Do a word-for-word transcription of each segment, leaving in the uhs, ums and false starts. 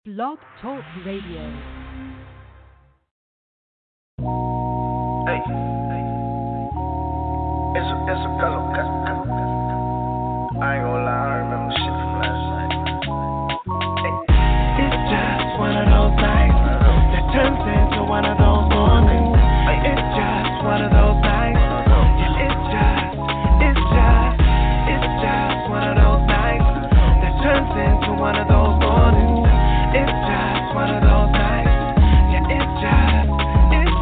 Blog Talk Radio. Hey, it's a, it's a color cut. I ain't gonna lie, I remember shit from last night. Hey. It's just one of those nights that turns into one of those mornings. Hey. It's just one of those nights. Yeah, it's just, it's just, it's just one of those nights that turns into one of those mornings. It's just one of those nights. Yeah, it's just, it's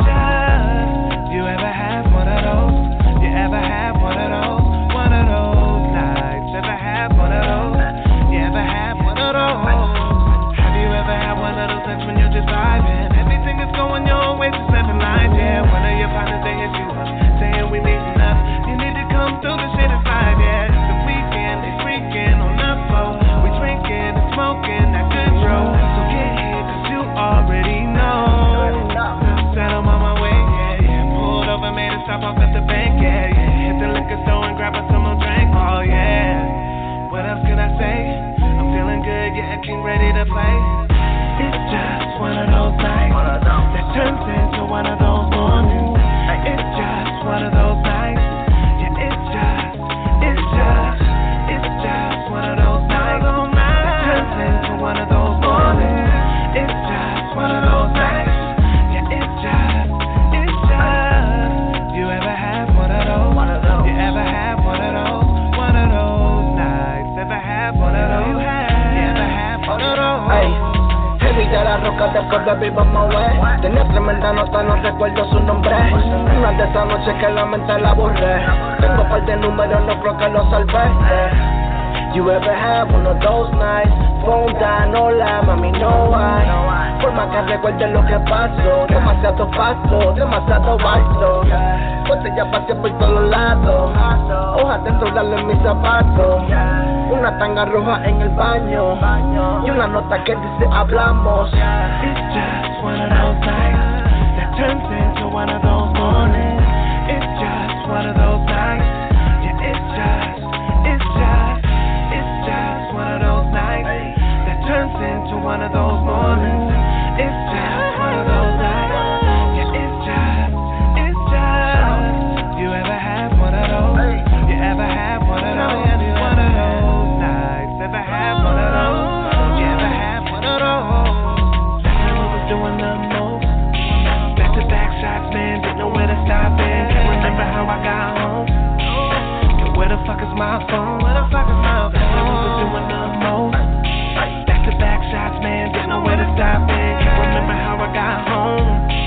just. You ever have one of those? You ever have one of those? One of those nights. Ever have one of those? You ever have one of those? Have you ever had one of those nights when you're just vibing? Everything is going your way, just nothing like yeah. One of your partners they hit you up, saying we meeting up. You need to come through the shit and vibe, yeah. It's the weekend, they freaking on the floor. We drinking and smoking that good roll. So get here, cause you already know. Said I'm on my way, yeah, yeah. Pulled over, made a stop off at the bank, yeah, yeah. Hit the liquor store and grab us some more drink, oh yeah. What else can I say? I'm feeling good, yeah, king ready to play. It's just one of those nights that turns into one of those mornings. It's just one of those nights. Yeah, it's just, it's just, it's just one of those nights that turns into one of those mornings. It's just one of those nights. Yeah, it's just, it's just. You ever have one of those? You ever have one of those? One of those nights. Ever have one of those? You ever have one of those? Hey. Heavy de la roca después de Viva Moe. Tenía tremenda nota, no recuerdo su nombre. Una de esas noches que la mente la borré. Tengo par de números, no creo que lo salvé. Yeah. You ever have one of those nights? Phone down, hola, mami, no hay. Por más que recuerde lo que pasó. Demasiado paso, demasiado vasto. Botella pasé por todos lados. Hojas de soldado en mis zapatos. Una tanga roja en el baño. Y una nota que dice hablamos. It's just one of those nights that turns into one of those mornings. It's just one of those nights. Yeah, it's just, it's just, it's just one of those nights that turns into one of those mornings. It's just one of those nights. Yeah, it's just, it's just. You ever have one of those? You ever have one of those? One of those nights. Ever have one of those? You ever have one of those? Back when we was doing the most. Back to back shots, man. Didn't know where to stop it. Can't remember how I got home. And where the fuck is my phone? Where the fuck is my phone? Back when we was doing the most. Back to back shots, man. Didn't know where to stop it. Can't remember how I got home.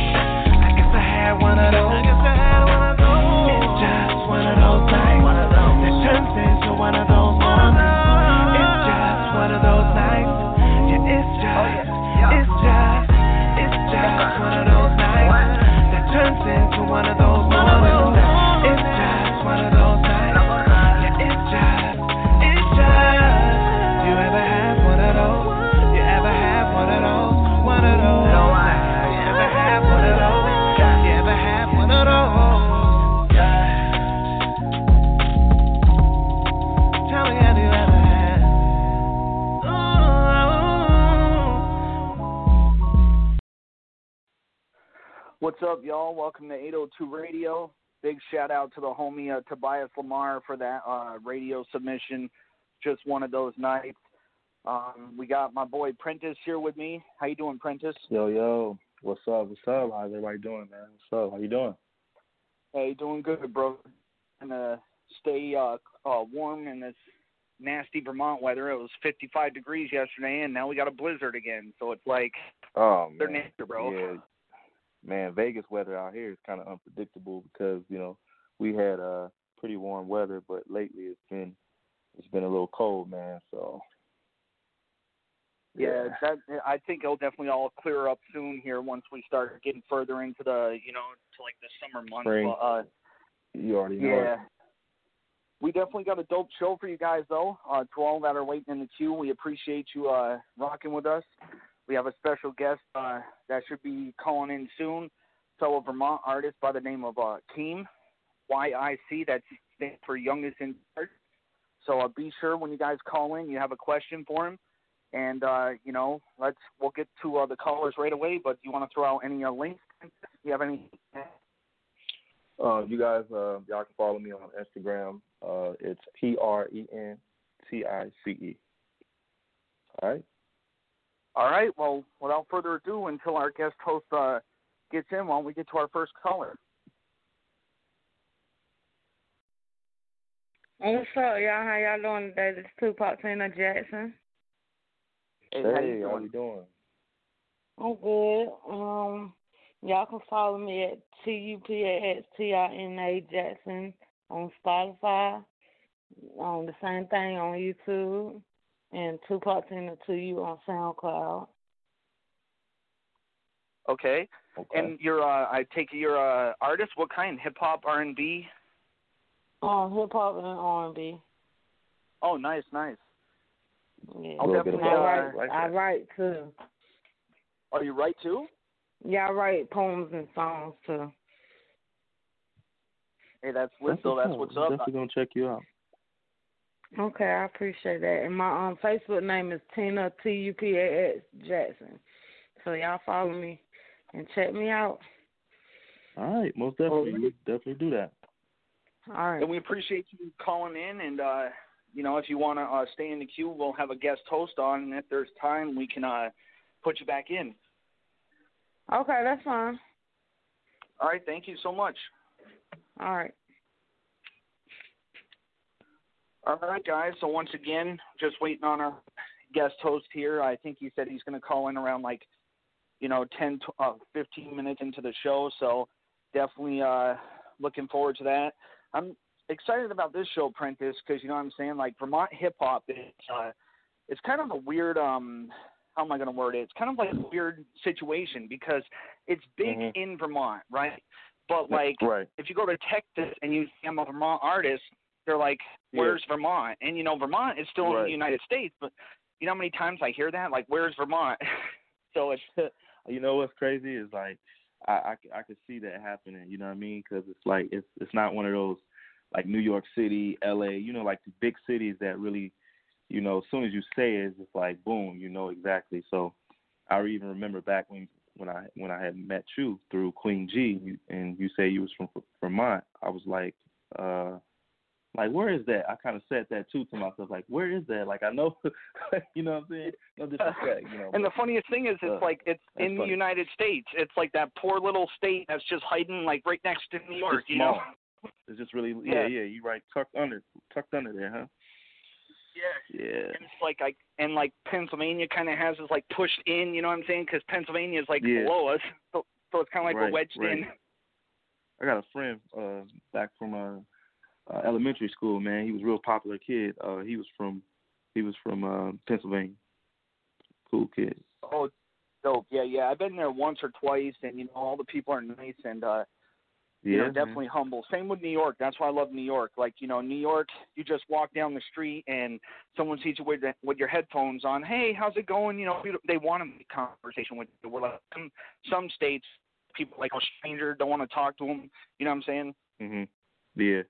I guess I had one of those. I guess I had one of those. It's just one of those nights that turns into one of those mornings. It's just one of those nights. Yeah, it's just, it's just, it's just one of those nights that turns into one of those mornings. It's just one of those nights. Yeah, it's just, it's just. You ever have one of those? You ever have one of those? One of those. You ever have one of those? You ever have one of those? Tell me, have you ever had? What's up, y'all? Welcome to eight oh two Radio. Big shout out to the homie uh, Tobias Lamar for that uh, radio submission. Just one of those nights. Um, we got my boy Prentice here with me. How you doing, Prentice? Yo, yo, what's up? What's up? How's everybody doing, man? What's up? How you doing? Hey, doing good, bro. Gonna stay uh, uh, warm in this nasty Vermont weather. It was fifty-five degrees yesterday, and now we got a blizzard again. So it's like Oh, they're man. nature, bro. Yeah, man, Vegas weather out here is kind of unpredictable because, you know, we had uh, pretty warm weather, but lately it's been it's been a little cold, man, so. Yeah, that I think it'll definitely all clear up soon here once we start getting further into the, you know, to like the summer months. Spring. But, uh, You already know yeah. it. We definitely got a dope show for you guys, though. Uh, to all that are waiting in the queue, we appreciate you uh, rocking with us. We have a special guest uh, that should be calling in soon, fellow Vermont artist by the name of uh, Keem, Y I C, that stands for Youngest in Art. So uh, be sure when you guys call in, you have a question for him. And uh, you know, let's we'll get to uh, the callers right away. But do you want to throw out any uh, links? Do you have any? Uh, you guys, uh, y'all can follow me on Instagram. Uh, it's P R E N T I C E. All right. All right. Well, without further ado, until our guest host uh, gets in, why don't we get to our first caller? What's up, y'all? How y'all doing today? This is Tupac Tina Jackson. Hey, Hey, how you how doing? you doing? I'm good. Um, y'all can follow me at T U P A X T I N A Jackson on Spotify. On the same thing on YouTube, and Tupac Tina to you on SoundCloud. Okay. Okay. And you're, uh, I take it you're a artist. What kind? Hip hop, R and B? Um, hip hop and R and B. Oh, nice, nice. Yeah, I'll little bit of and I both. write. Like I that. write too. Are you right too? Yeah, I write poems and songs too. Hey, that's lit. So that's what's I'm up. definitely gonna check you out. Okay, I appreciate that. And my um Facebook name is Tina T U P A X Jackson. So y'all follow me and check me out. All right, most definitely, we definitely do that. All right. And we appreciate you calling in. And uh, you know, if you want to uh, stay in the queue, we'll have a guest host on, and if there's time, we can uh, put you back in. Okay, that's fine. All right. Thank you so much. All right. All right, guys. So once again, just waiting on our guest host here. I think he said he's going to call in around like, you know, ten, uh, fifteen minutes into the show. So definitely uh, looking forward to that. I'm excited about this show, Prentice, because, you know what I'm saying? Like Vermont hip hop, it's, uh, it's kind of a weird, um, how am I going to word it? It's kind of like a weird situation because it's big Mhm. in Vermont, right? But like, Right. if you go to Texas and you say I'm a Vermont artist, they're like, where's Yeah. Vermont? And, you know, Vermont is still in Right. the United States, but you know how many times I hear that? Like, where's Vermont? So it's, You know what's crazy is like I, I, I could see that happening. You know what I mean? Because it's like it's it's not one of those like New York City, L A. You know, like the big cities that really, you know, as soon as you say it, it's just like boom, you know exactly. So I even remember back when when I when I had met you through Queen G, and you say you was from Vermont. I was like, uh, like where is that? I kind of said that too to myself, like where is that? Like I know, you know what I'm saying? No disrespect, you know. and the but, funniest thing is, it's uh, like it's that's in funny. the United States. It's like that poor little state that's just hiding like right next to New York, It's you know? small. It's just really, Yeah. yeah, yeah. You right, tucked under, tucked under there, huh? Yeah. Yeah. And it's like I and like Pennsylvania kind of has us like pushed in, you know what I'm saying? Because Pennsylvania is like Yeah. below us, so, so it's kind of like Right, we're wedged right. in. I got a friend uh, back from uh, uh, elementary school. Man, he was a real popular kid. Uh, he was from, he was from uh, Pennsylvania. Cool kid. Oh, dope. Yeah, yeah. I've been there once or twice, and you know all the people are nice and uh, you Yeah, know man. definitely humble. Same with New York. That's why I love New York. Like you know, New York, you just walk down the street and someone sees you with the, with your headphones on. Hey, how's it going? You know, they want to make conversation with you. We're like some, some states, people like a stranger don't want to talk to them. You know what I'm saying? Mhm. Yeah.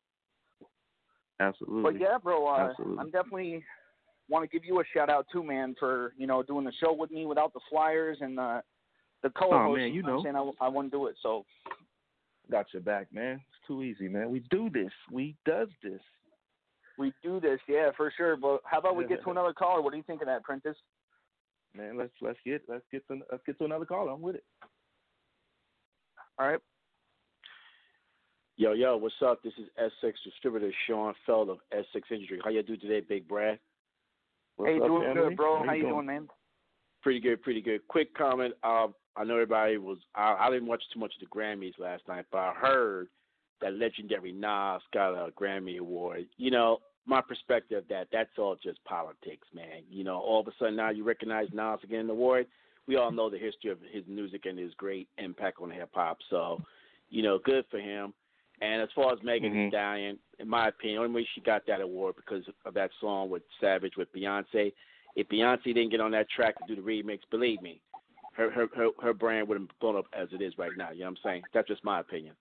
Absolutely. But yeah, bro, uh, Absolutely. I'm definitely want to give you a shout out too, man, for you know doing the show with me without the flyers and the the co-host. Oh, man, you know what I'm know. saying I, I wouldn't do it. So Got your back, man. It's too easy, man. We do this. We does this. we do this, yeah, for sure. But how about we get to another caller? What do you think of that, Prentice? Man, let's let's get let's get to let's get to another call. I'm with it. All right. Yo, yo, what's up? This is S six distributor Sean Feld of S six Industry. How you do today, Big Brad? What's hey, up, doing family? good, bro. How, How you you doing, man? Pretty good, pretty good. Quick comment. Um, I know everybody was. I, I didn't watch too much of the Grammys last night, but I heard that legendary Nas got a Grammy award. You know, my perspective that that's all just politics, man. You know, all of a sudden now you recognize Nas getting an award. We all know the history of his music and his great impact on hip hop. So, you know, good for him. And as far as Megan Thee Mhm. Stallion, in my opinion, the only way she got that award because of that song with Savage with Beyonce. If Beyonce didn't get on that track to do the remix, believe me, her her her, her brand wouldn't be blown up as it is right now. You know what I'm saying? That's just my opinion.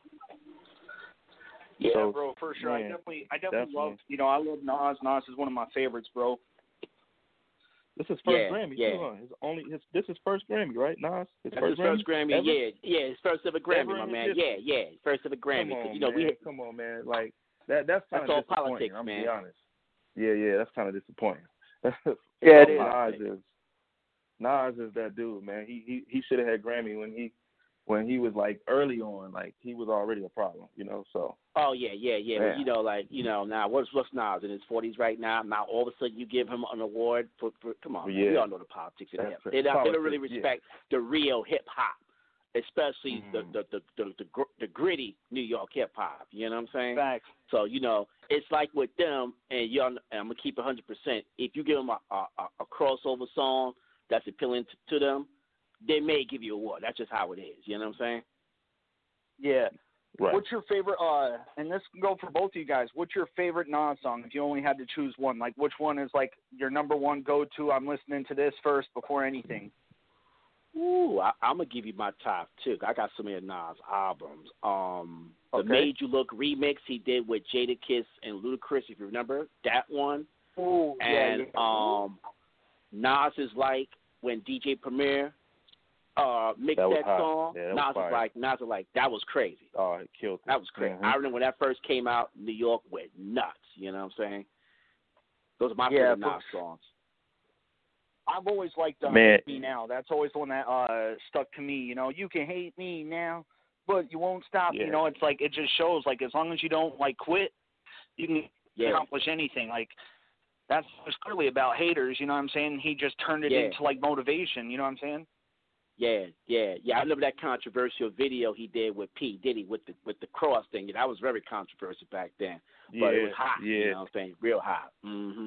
Yeah, So, bro, for sure. I man, definitely, I definitely, definitely. love. You know, I love Nas. Nas is one of my favorites, bro. This is his first yeah, Grammy yeah. too, huh? His only his this is first Grammy, right? Nas. His That's first his first Grammy. Grammy. Ever? Yeah, yeah, his first ever Grammy, Ever my in man. his Yeah, yeah, his first ever Grammy. Come on, you know man. we hit, Come on, man. Like that. That's kind That's of all disappointing. politics, I'm man. gonna be honest. Yeah, yeah. That's kind of disappointing. Yeah, it is. Nas is Nas is that dude, man. He he he should have had Grammy when he when he was like early on. Like he was already a problem, you know. So. Oh yeah, yeah, yeah. Man. But you know, like you know, now what's what's Nas in his forties right now? Now all of a sudden you give him an award for, for come on, yeah. man. We all know the politics in That's hip. it. They don't, they don't really Politics, respect the real hip hop, especially mm-hmm. the, the, the the the gr- the gritty New York hip hop. You know what I'm saying? Facts. So you know, it's like with them, and y'all. And I'm gonna keep it one hundred percent. If you give them a, a a crossover song that's appealing to, to them, they may give you an award. That's just how it is. You know what I'm saying? Yeah. Right. What's your favorite, uh, and this can go for both of you guys, what's your favorite Nas song if you only had to choose one? Like, which one is, like, your number one go-to, I'm listening to this first before anything? Ooh, I, I'm going to give you my top two. I got so many Nas albums. Um, the Okay. Made You Look remix he did with Jadakiss and Ludacris, if you remember, that one. Ooh, And yeah, yeah. um, Nas is like when D J Premier uh, mixed That was that hot. song. Yeah, that was Nas fire. is like, Nas is like, that was crazy. Oh, it killed it. That was crazy. Mm-hmm. I remember when that first came out, New York went nuts. You know what I'm saying? Those are my Yeah, favorite but- Nas songs. I've always liked uh, Man. Hate Me Now. That's always the one that uh, stuck to me. You know, you can hate me now, but you won't stop. Yeah. You know, it's like it just shows, like, as long as you don't, like, quit, you can Yeah. accomplish anything. Like, that's what's clearly about haters, you know what I'm saying? He just turned it Yeah. into, like, motivation, you know what I'm saying? Yeah, yeah, yeah. I remember that controversial video he did with P. Diddy with the with the cross thing. That was very controversial back then. Yeah, But it was hot. yeah. You know what I'm saying? Real hot. Mm-hmm.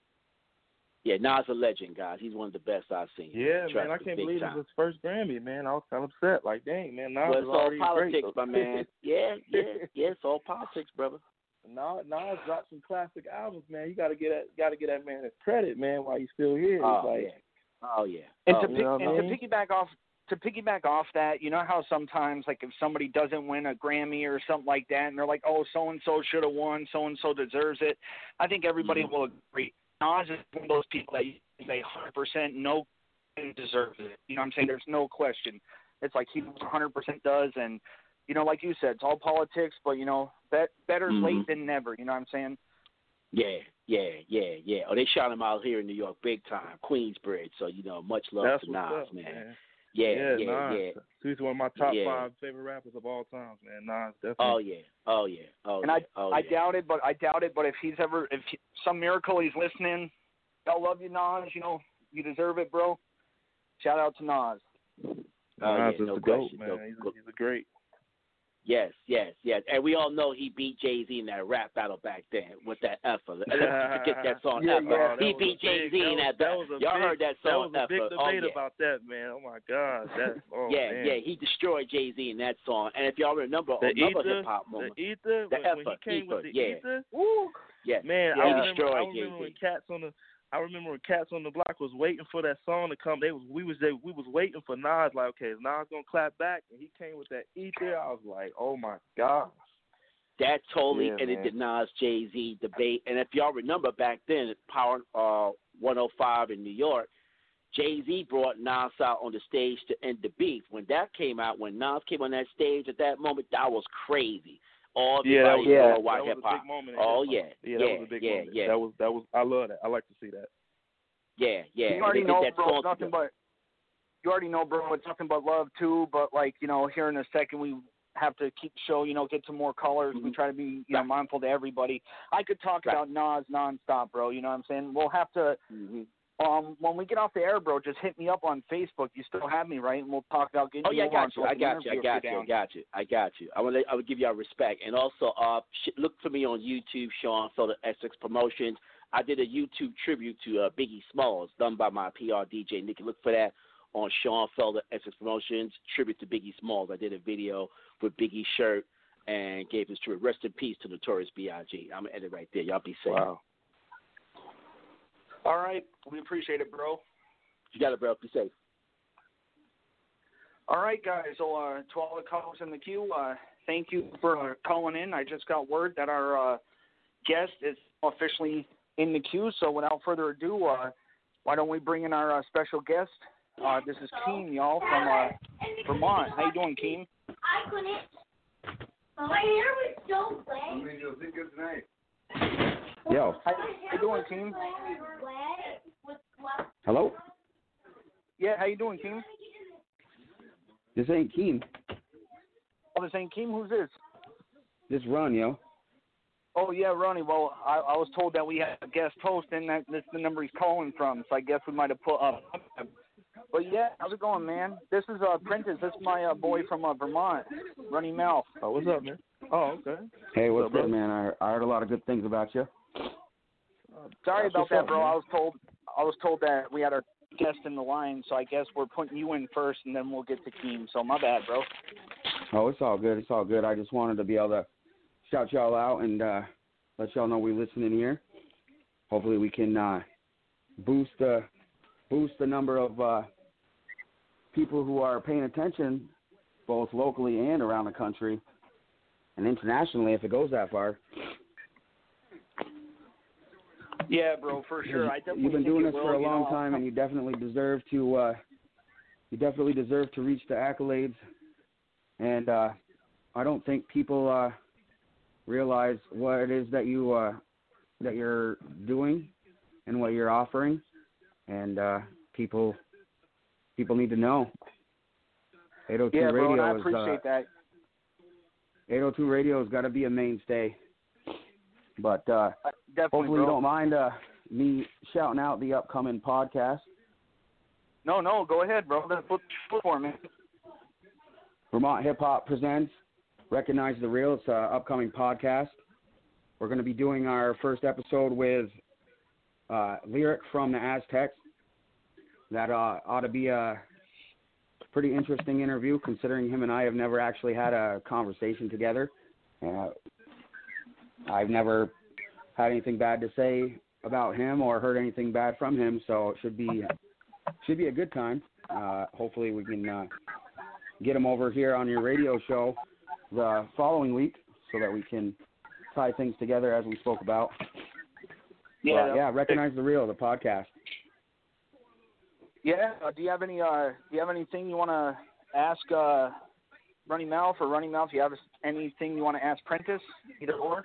Yeah, Nas a legend, guys. He's one of the best I've seen. Yeah, Trust man, I me, can't big believe time. it was his first Grammy, man. I was kind of upset. Like, dang, man, Nas Well, is it's all already politics, great. my man. Yeah, yeah, yeah. It's all politics, brother. Nas, Nas dropped some classic albums, man. You gotta get that, gotta get that man his credit, man, while he's still here. Oh It's like, yeah. Oh yeah. And oh, to yeah. pick, you know what and I to mean? piggyback off to piggyback off that, you know how sometimes, like, if somebody doesn't win a Grammy or something like that, and they're like, oh, so and so should have won, so and so deserves it. I think everybody Mhm. will agree. Nas is one of those people that you can say one hundred percent no one deserves it. You know what I'm saying? There's no question. It's like he one hundred percent does, and you know, like you said, it's all politics, but you know, bet better's Mhm. late than never. You know what I'm saying? Yeah, yeah, yeah, yeah. Oh, they shot him out here in New York big time, Queensbridge. So you know, much love that's to what's Nas, up, man. man. Yeah, Yeah, yeah, Nas. yeah. He's one of my top Yeah. five favorite rappers of all times, man. Nas, definitely. Oh yeah, oh yeah, oh And yeah. I oh, I yeah. doubt it, but I doubt it. But if he's ever, if he, some miracle he's listening, I love you, Nas. You know, you deserve it, bro. Shout out to Nas. Oh, Nas yeah, is no the GOAT, question, man. no- he's, a, he's a great. Yes, yes, yes. And we all know he beat Jay-Z in that rap battle back then with that Effa. Let's not forget that song, Yeah, Effa. yeah. He That was beat a big- Jay-Z in that that battle. was a Y'all big- heard that That song, was a big Effa. debate Oh, yeah. about that, man. Oh, my God. That, oh, yeah, man. yeah. He destroyed Jay-Z in that song. And if y'all remember The another ether, hip-hop moment. the ether, The when, when Effa, he came with ether, the yeah. ether, Woo. Yes. man, yeah, I he remember, destroyed I remember Jay-Z. when Cats on the, I remember when Cats on the Block was waiting for that song to come. They was, we was, they, we was waiting for Nas. Like, okay, is Nas gonna clap back? And he came with that ether. I was like, oh my God. That totally Yeah, ended man. the Nas Jay-Z debate. And if y'all remember back then at Power uh, one oh five in New York, Jay-Z brought Nas out on the stage to end the beef. When that came out, when Nas came on that stage at that moment, that was crazy. All Yeah, that was, everybody yeah. worldwide that was a hip-hop. big moment. in Oh, hip-hop. yeah. Yeah, that Yeah, was a big yeah, moment. yeah. That was, that was, I love that. I like to see that. Yeah, yeah. You already And they know, did that bro. song It's nothing together. but you already know, bro. It's nothing but love too. But like, you know, here in a second we have to keep the show. You know, get some more callers. Mhm. We try to be, you know, Right. mindful to everybody. I could talk Right. about Nas nonstop, bro. You know what I'm saying? We'll have to. Mhm. Um, when we get off the air, bro, just hit me up on Facebook. You still have me, right? And we'll talk about getting Oh yeah, I you on. got you. so I can got you. I interview if got you're you. I down. got you. I got you. I will. I will give y'all respect, and also uh, sh- look for me on YouTube, Sean Felder Essex Promotions. I did a YouTube tribute to uh, Biggie Smalls, done by my P R D J Nikki. Look for that on Sean Felder Essex Promotions, tribute to Biggie Smalls. I did a video with Biggie's shirt and gave his tribute. Rest in peace to Notorious B I G I'm gonna edit right there. Y'all be safe. Wow. All right, we appreciate it, bro. You got it, bro. Be safe. All right, guys. So uh, to all the callers in the queue, uh, thank you for uh, calling in. I just got word that our uh, guest is officially in the queue. So without further ado, uh, why don't we bring in our uh, special guest? Uh, this is Keem, y'all, from uh, Vermont. How you doing, Keem? I couldn't. My hair was so wet. I'm going to go think good tonight. Yo. How you doing, Keem? Hello? Yeah, how you doing, Keem? This ain't Keem. Oh, this ain't Keem? Who's this? This Ron, yo. Oh, yeah, Ronnie. Well, I, I was told that we had a guest host, and that this is the number he's calling from, so I guess we might have put up. But, yeah, how's it going, man? This is uh, Prentice. This is my uh, boy from uh, Vermont, Ronnie Mouth. Oh, what's up, man? Oh, okay. Hey, what's, what's good, up, man? I, I heard a lot of good things about you. Sorry That's about what's that, up, bro. man. I was told I was told that we had our guest in the line, so I guess we're putting you in first, and then we'll get to Keem. So my bad, bro. Oh, it's all good. It's all good. I just wanted to be able to shout y'all out and uh, let y'all know we're listening here. Hopefully we can uh, boost the boost the number of uh, people who are paying attention, both locally and around the country, and internationally if it goes that far. Yeah, bro, for sure. I definitely You've been think doing it this will, for a you long know. time, and you definitely deserve to. Uh, you definitely deserve to reach the accolades, and uh, I don't think people uh, realize what it is that you uh, that you're doing and what you're offering, and uh, people people need to know. eight oh two Yeah, bro, Radio and I is appreciate uh, that. eight oh two Radio has got to be a mainstay, but. Uh, Definitely, Hopefully bro. you don't mind uh, me shouting out the upcoming podcast. No, no, go ahead, bro. That's what for me. Vermont Hip Hop presents Recognize the Real. It's an upcoming podcast. We're going to be doing our first episode with uh, Lyric from the Aztecs. That uh, ought to be a pretty interesting interview, considering him and I have never actually had a conversation together. Uh, I've never had anything bad to say about him or heard anything bad from him, so it should be should be a good time. Uh, hopefully we can uh, get him over here on your radio show the following week so that we can tie things together as we spoke about. Yeah, but, yeah. Recognize the Real, the podcast. Yeah. Uh, do you have any? Uh, do you have anything you want to ask uh, Running Mouth or Running Mouth? Do you have anything you want to ask Prentice? Either or.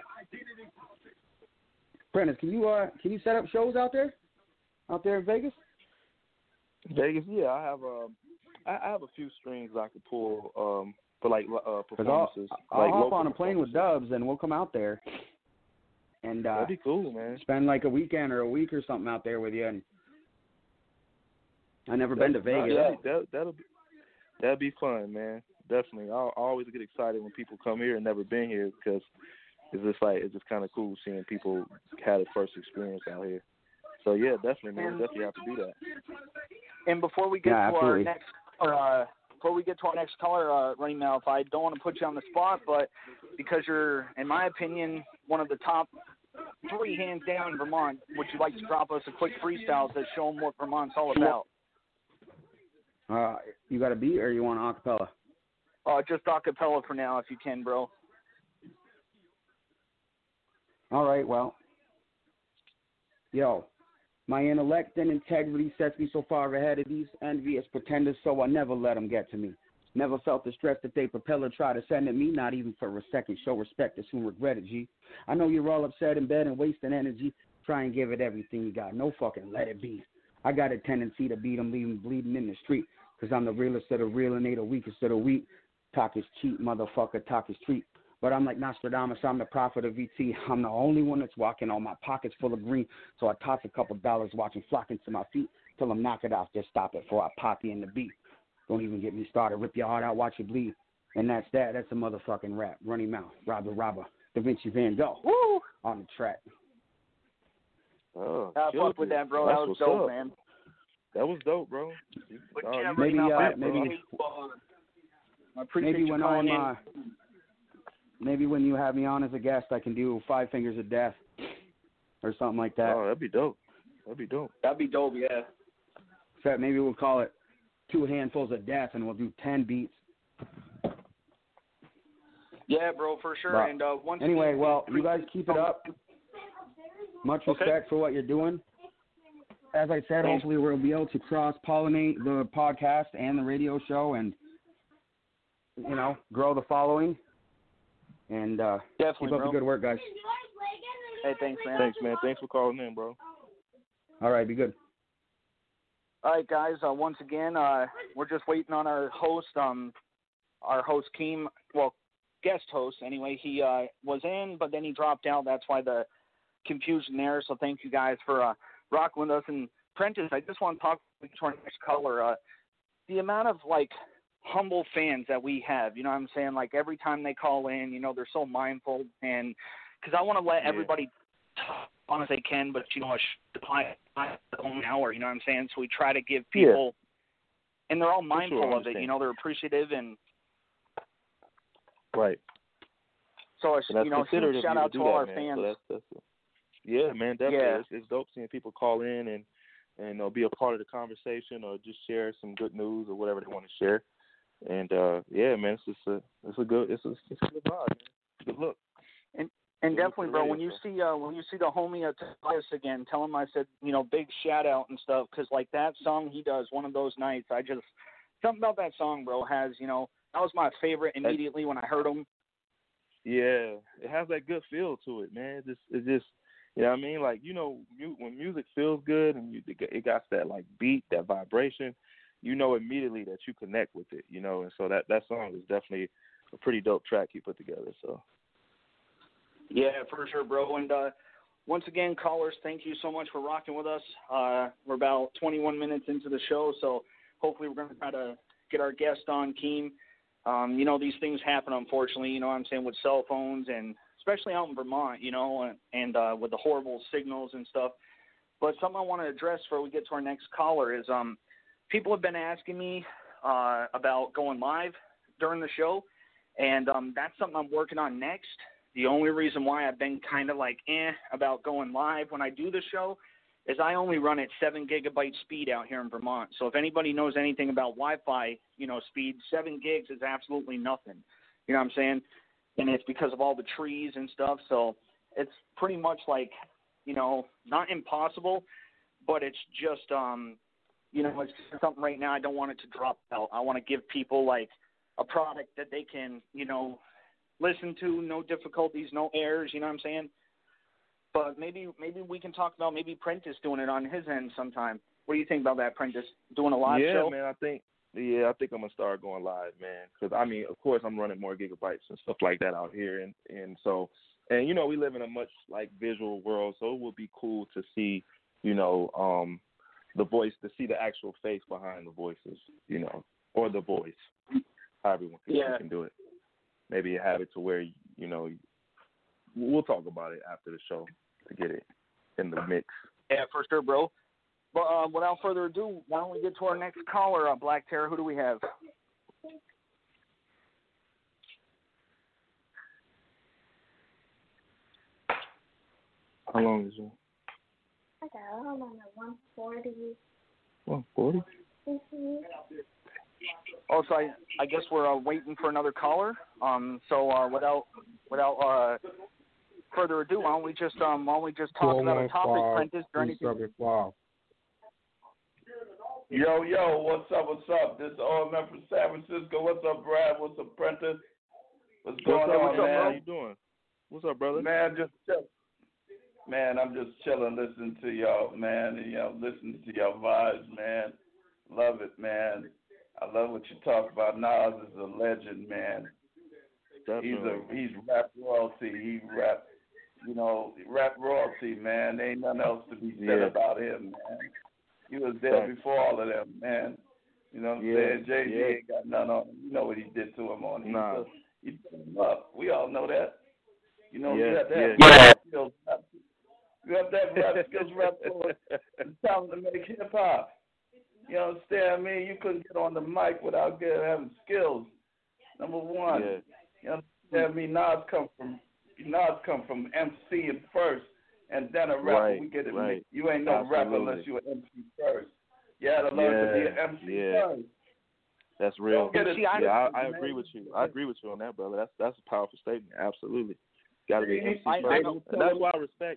Prentice, can you uh can you set up shows out there, out there in Vegas? Vegas, yeah, I have um, I, I have a few strings I could pull um for like uh performances. I'll, I'll like hop on a plane with Dubs and we'll come out there and uh, that'd be cool, man. Spend like a weekend or a week or something out there with you. And I've never been to Vegas. Yeah, that, that'll be that'd be fun, man. Definitely. I always get excited when people come here and never been here because it's just like it's just kind of cool seeing people have the first experience out here. So yeah, definitely, man. We definitely have to do that. And before we get yeah, to absolutely. our next, or, uh, before we get to our next caller, uh, Running Mouth, I don't want to put you on the spot, but because you're, in my opinion, one of the top three hands down in Vermont, would you like to drop us a quick freestyle to show them what Vermont's all about? Uh, you got a beat or you want an acapella? Uh, just acapella for now, if you can, bro. All right, well, yo, my intellect and integrity sets me so far ahead of these envious pretenders, so I never let them get to me. Never felt the stress that they propeller try to send at me, not even for a second. Show respect to soon regret it, G. I know you're all upset in bed and wasting energy. Try and give it everything you got. No fucking let it be. I got a tendency to beat them, leave them bleeding in the street, because I'm the realest of the real and they the weakest of the weak. Talk is cheap, motherfucker, talk is treat. But I'm like Nostradamus, I'm the prophet of E T. I'm the only one that's walking on my pockets full of green. So I toss a couple dollars watching flocking to my feet till I'm knock it off. Just stop it before I pop you in the beat. Don't even get me started. Rip your heart out, watch you bleed. And that's that. That's a motherfucking rap. Running Mouth, Robber Robber, Da Vinci Van Gogh. Woo! On the track. Oh, I fuck with that, bro. That was dope, up. man. That was dope, bro. But Oh, yeah, you- Maybe, Running Mouth, uh, I- maybe, I appreciate maybe you when calling I'm, in. uh, maybe when you have me on as a guest, I can do Five Fingers of Death or something like that. Oh, that'd be dope. That'd be dope. That'd be dope, yeah. Except maybe we'll call it Two Handfuls of Death, and we'll do ten beats. Yeah, bro, for sure. But and uh, once anyway, again, well, we you guys keep it up. Much Okay. respect for what you're doing. as I said, Thanks. hopefully we'll be able to cross-pollinate the podcast and the radio show and, you know, grow the following. And uh, Definitely, keep up bro. the good work, guys. Hey, thanks, man. Thanks, man. Thanks for calling in, bro. All right, be good. All right, guys. Uh, once again, uh, we're just waiting on our host. Um, our host, Keem, well, guest host, anyway. He uh, was in, but then he dropped out. That's why the confusion there. So thank you guys for uh, rocking with us. And Prentice, I just want to talk to our next caller. Uh, the amount of, like, humble fans that we have, you know what I'm saying? Like, every time they call in, you know, they're so mindful. And because I want to let Yeah. everybody talk on as they can, but, you know, I should apply the whole hour, you know what I'm saying? So we try to give people, yeah. and they're all mindful sure, of it, you know, they're appreciative. And right. So, and you know, huge shout out to all that, our man. fans. So that's, that's a, yeah, man, definitely. Yeah. It's, it's dope seeing people call in and, and uh, be a part of the conversation or just share some good news or whatever they want to share. And, uh, yeah, man, it's just a, it's a good, it's a, it's a good vibe, man. Good look. And and good definitely, bro, when you so. see uh, when you see the homie uh, Tobias again, tell him I said, you know, big shout out and stuff, because like that song he does, one of those nights, I just something about that song, bro, has, you know, that was my favorite immediately when I heard him. Yeah, it has that good feel to it, man. It just, it just, you know what I mean? Like, you know, mu- when music feels good and you, it got that like beat, that vibration, you know immediately that you connect with it, you know. And so that, that song is definitely a pretty dope track he put together. So. Yeah, for sure, bro. And uh, once again, callers, thank you so much for rocking with us. Uh, we're about twenty-one minutes into the show, so hopefully we're going to try to get our guest on, Keem. Um, you know, these things happen, unfortunately, you know what I'm saying, with cell phones, and especially out in Vermont, you know, and, and uh, with the horrible signals and stuff. But something I want to address before we get to our next caller is um, people have been asking me uh, about going live during the show, and um, that's something I'm working on next. The only reason why I've been kind of like eh about going live when I do the show is I only run at seven gigabyte speed out here in Vermont. So if anybody knows anything about Wi-Fi, you know, speed, seven gigs is absolutely nothing. You know what I'm saying? And it's because of all the trees and stuff. So it's pretty much like, you know, not impossible, but it's just, um, you know, it's something right now I don't want it to drop out. I want to give people like a product that they can, you know, listen to, no difficulties, no errors, you know what I'm saying? But maybe maybe we can talk about maybe Prentice doing it on his end sometime. What do you think about that, Prentice? Doing a live yeah, show? Yeah, man, I think, yeah, I think I'm going to start going live, man. Because, I mean, of course, I'm running more gigabytes and stuff like that out here. And, and so, and, you know, we live in a much, like, visual world, so it would be cool to see, you know, um, the voice, to see the actual face behind the voices, you know, or the voice, however you yeah. can do it. Maybe you have it to where, you know, we'll talk about it after the show to get it in the mix. Yeah, for sure, bro. But uh, without further ado, why don't we get to our next caller, uh, Black Terror? Who do we have? How long is it? Okay, I'm on the one forty. one forty? Mm-hmm. Oh, so I, I guess we're uh, waiting for another caller. Um, so uh, without without uh, further ado, why don't we just um, why don't we just talk about a topic, Prentice, or anything? Yo, yo, what's up, what's up? This is O M F from San Francisco. What's up, Brad? What's up, Prentice? What's going what's up, on, what's up, man? How you doing? What's up, brother? Man, just chill. Man, I'm just chilling, listening to y'all, man, and, you know, listening to y'all vibes, man. Love it, man. I love what you talk about. Nas is a legend, man. Definitely. He's a he's rap royalty. He rap, you know, rap royalty, man. There ain't nothing else to be said Yeah. about him, man. He was there Thanks. before all of them, man. You know what I'm Yeah, saying? Jay Z yeah. ain't got none on him. You know what he did to him on him. Nah. So he put him up. We all know that. You know, Yeah, you have to have yeah. rap skills. You have to have rap skills, rap for the talent to make hip hop. You understand me? You couldn't get on the mic without getting, having skills. Number one. Yeah. You understand me? Nas come from Nas come from MCing first, and then a rapper. Right, we get it. right. You ain't no rapper Absolutely. unless you an M C first. You had to learn to be an Yeah, M C yeah. first. That's real. Don't get it Yeah, I, I twisted, agree man. with you. I agree with you on that, brother. That's that's a powerful statement. Absolutely. Got to be M C I- I first. know. And that's why I respect.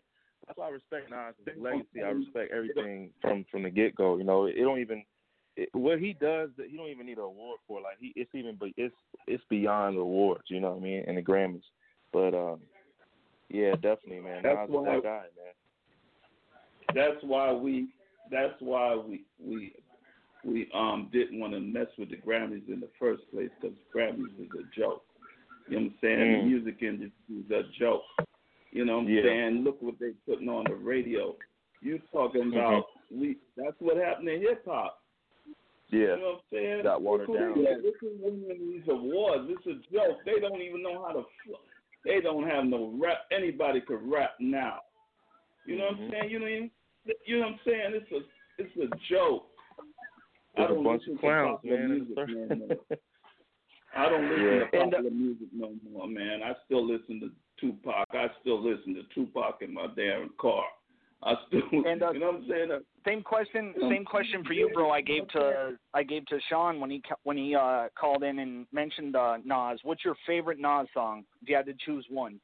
that's why I respect Nas' legacy. I respect everything from from the get go. You know, it don't even it, what he does. He don't even need an award for. Like he, it's even, but it's it's beyond awards. You know what I mean? And the Grammys. But um, yeah, definitely, man. Nas is that guy, man. That's why we. That's why we we we um didn't want to mess with the Grammys in the first place, because Grammys is a joke. You know what I'm saying? Mm. The music industry is a joke. You know what I'm yeah. saying? Look what they putting on the radio. You talking about mm-hmm. we? That's what happened in hip hop. Yeah. You know what I'm saying? Got watered look down. Who, look who's winning these awards. It's a joke. They don't even know how to. They don't have no rap. Anybody could rap now. You know mm-hmm. what I'm saying? You know what I mean? You know what I'm saying? It's a it's a joke. There's I don't a bunch listen of clowns, to popular man. music no more. I don't listen yeah. to popular music no more, man. I still listen to Tupac. I still listen to Tupac in my damn car. I still, and, uh, you know what I'm saying? Uh, same question, same question for you, bro. I gave to I gave to Sean when he when he uh, called in and mentioned uh, Nas. What's your favorite Nas song? If you had to choose one.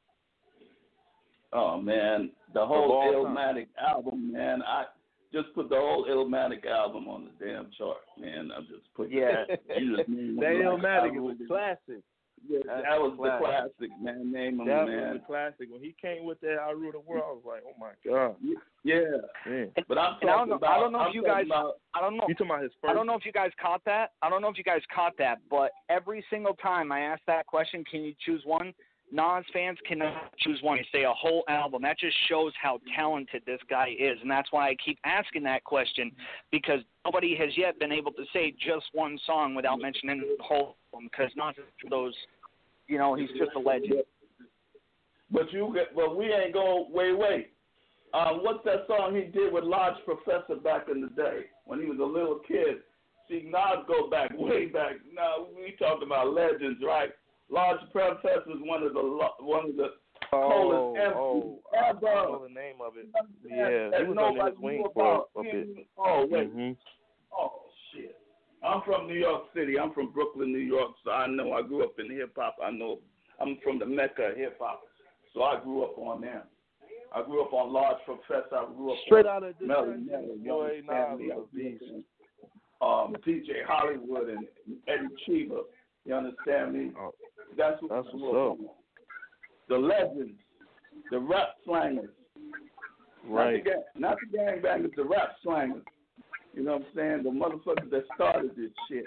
Oh man, the whole Illmatic album, man. I just put the whole Illmatic album on the damn chart, man. I just put yeah. that Illmatic was a classic. Yeah, That's that was classic. the classic, man. Name him, that man. was the classic. When he came with that "I Rule the World," I was like, "Oh my god." Yeah. Man. But I'm talking I don't know, about. I don't know I'm if you guys. About, I don't know. You talking about his first? I don't know if you guys caught that. I don't know if you guys caught that. But every single time I ask that question, can you choose one? Nas fans cannot choose one. They say a whole album. That just shows how talented this guy is, and that's why I keep asking that question, because nobody has yet been able to say just one song without mentioning the whole album. Because Nas is those, you know, he's just a legend. But you, get, but we ain't going. Wait, wait. Um, what's that song he did with Large Professor back in the day when he was a little kid? See, Nas go back way back. Now we talking about legends, right? Large Professor is one of the one of the oh, coolest oh, ever. I know the name of it. Yeah, he was under his wing for a bit. Oh wait. Mm-hmm. Oh shit. I'm from New York City. I'm from Brooklyn, New York, so I know I grew up in hip hop. I know I'm from the Mecca of hip hop, so I grew up on them. I grew up on Large Professor. I grew up straight on out of Melly Boy, Nas was a beast. Um, P J Hollywood and Eddie Cheever. You understand me? Oh, that's what that's I grew what's up up. on. The legends, the rap slangers. Right. Not the, gang, not the gangbangers, the rap slangers. You know what I'm saying? The motherfuckers that started this shit.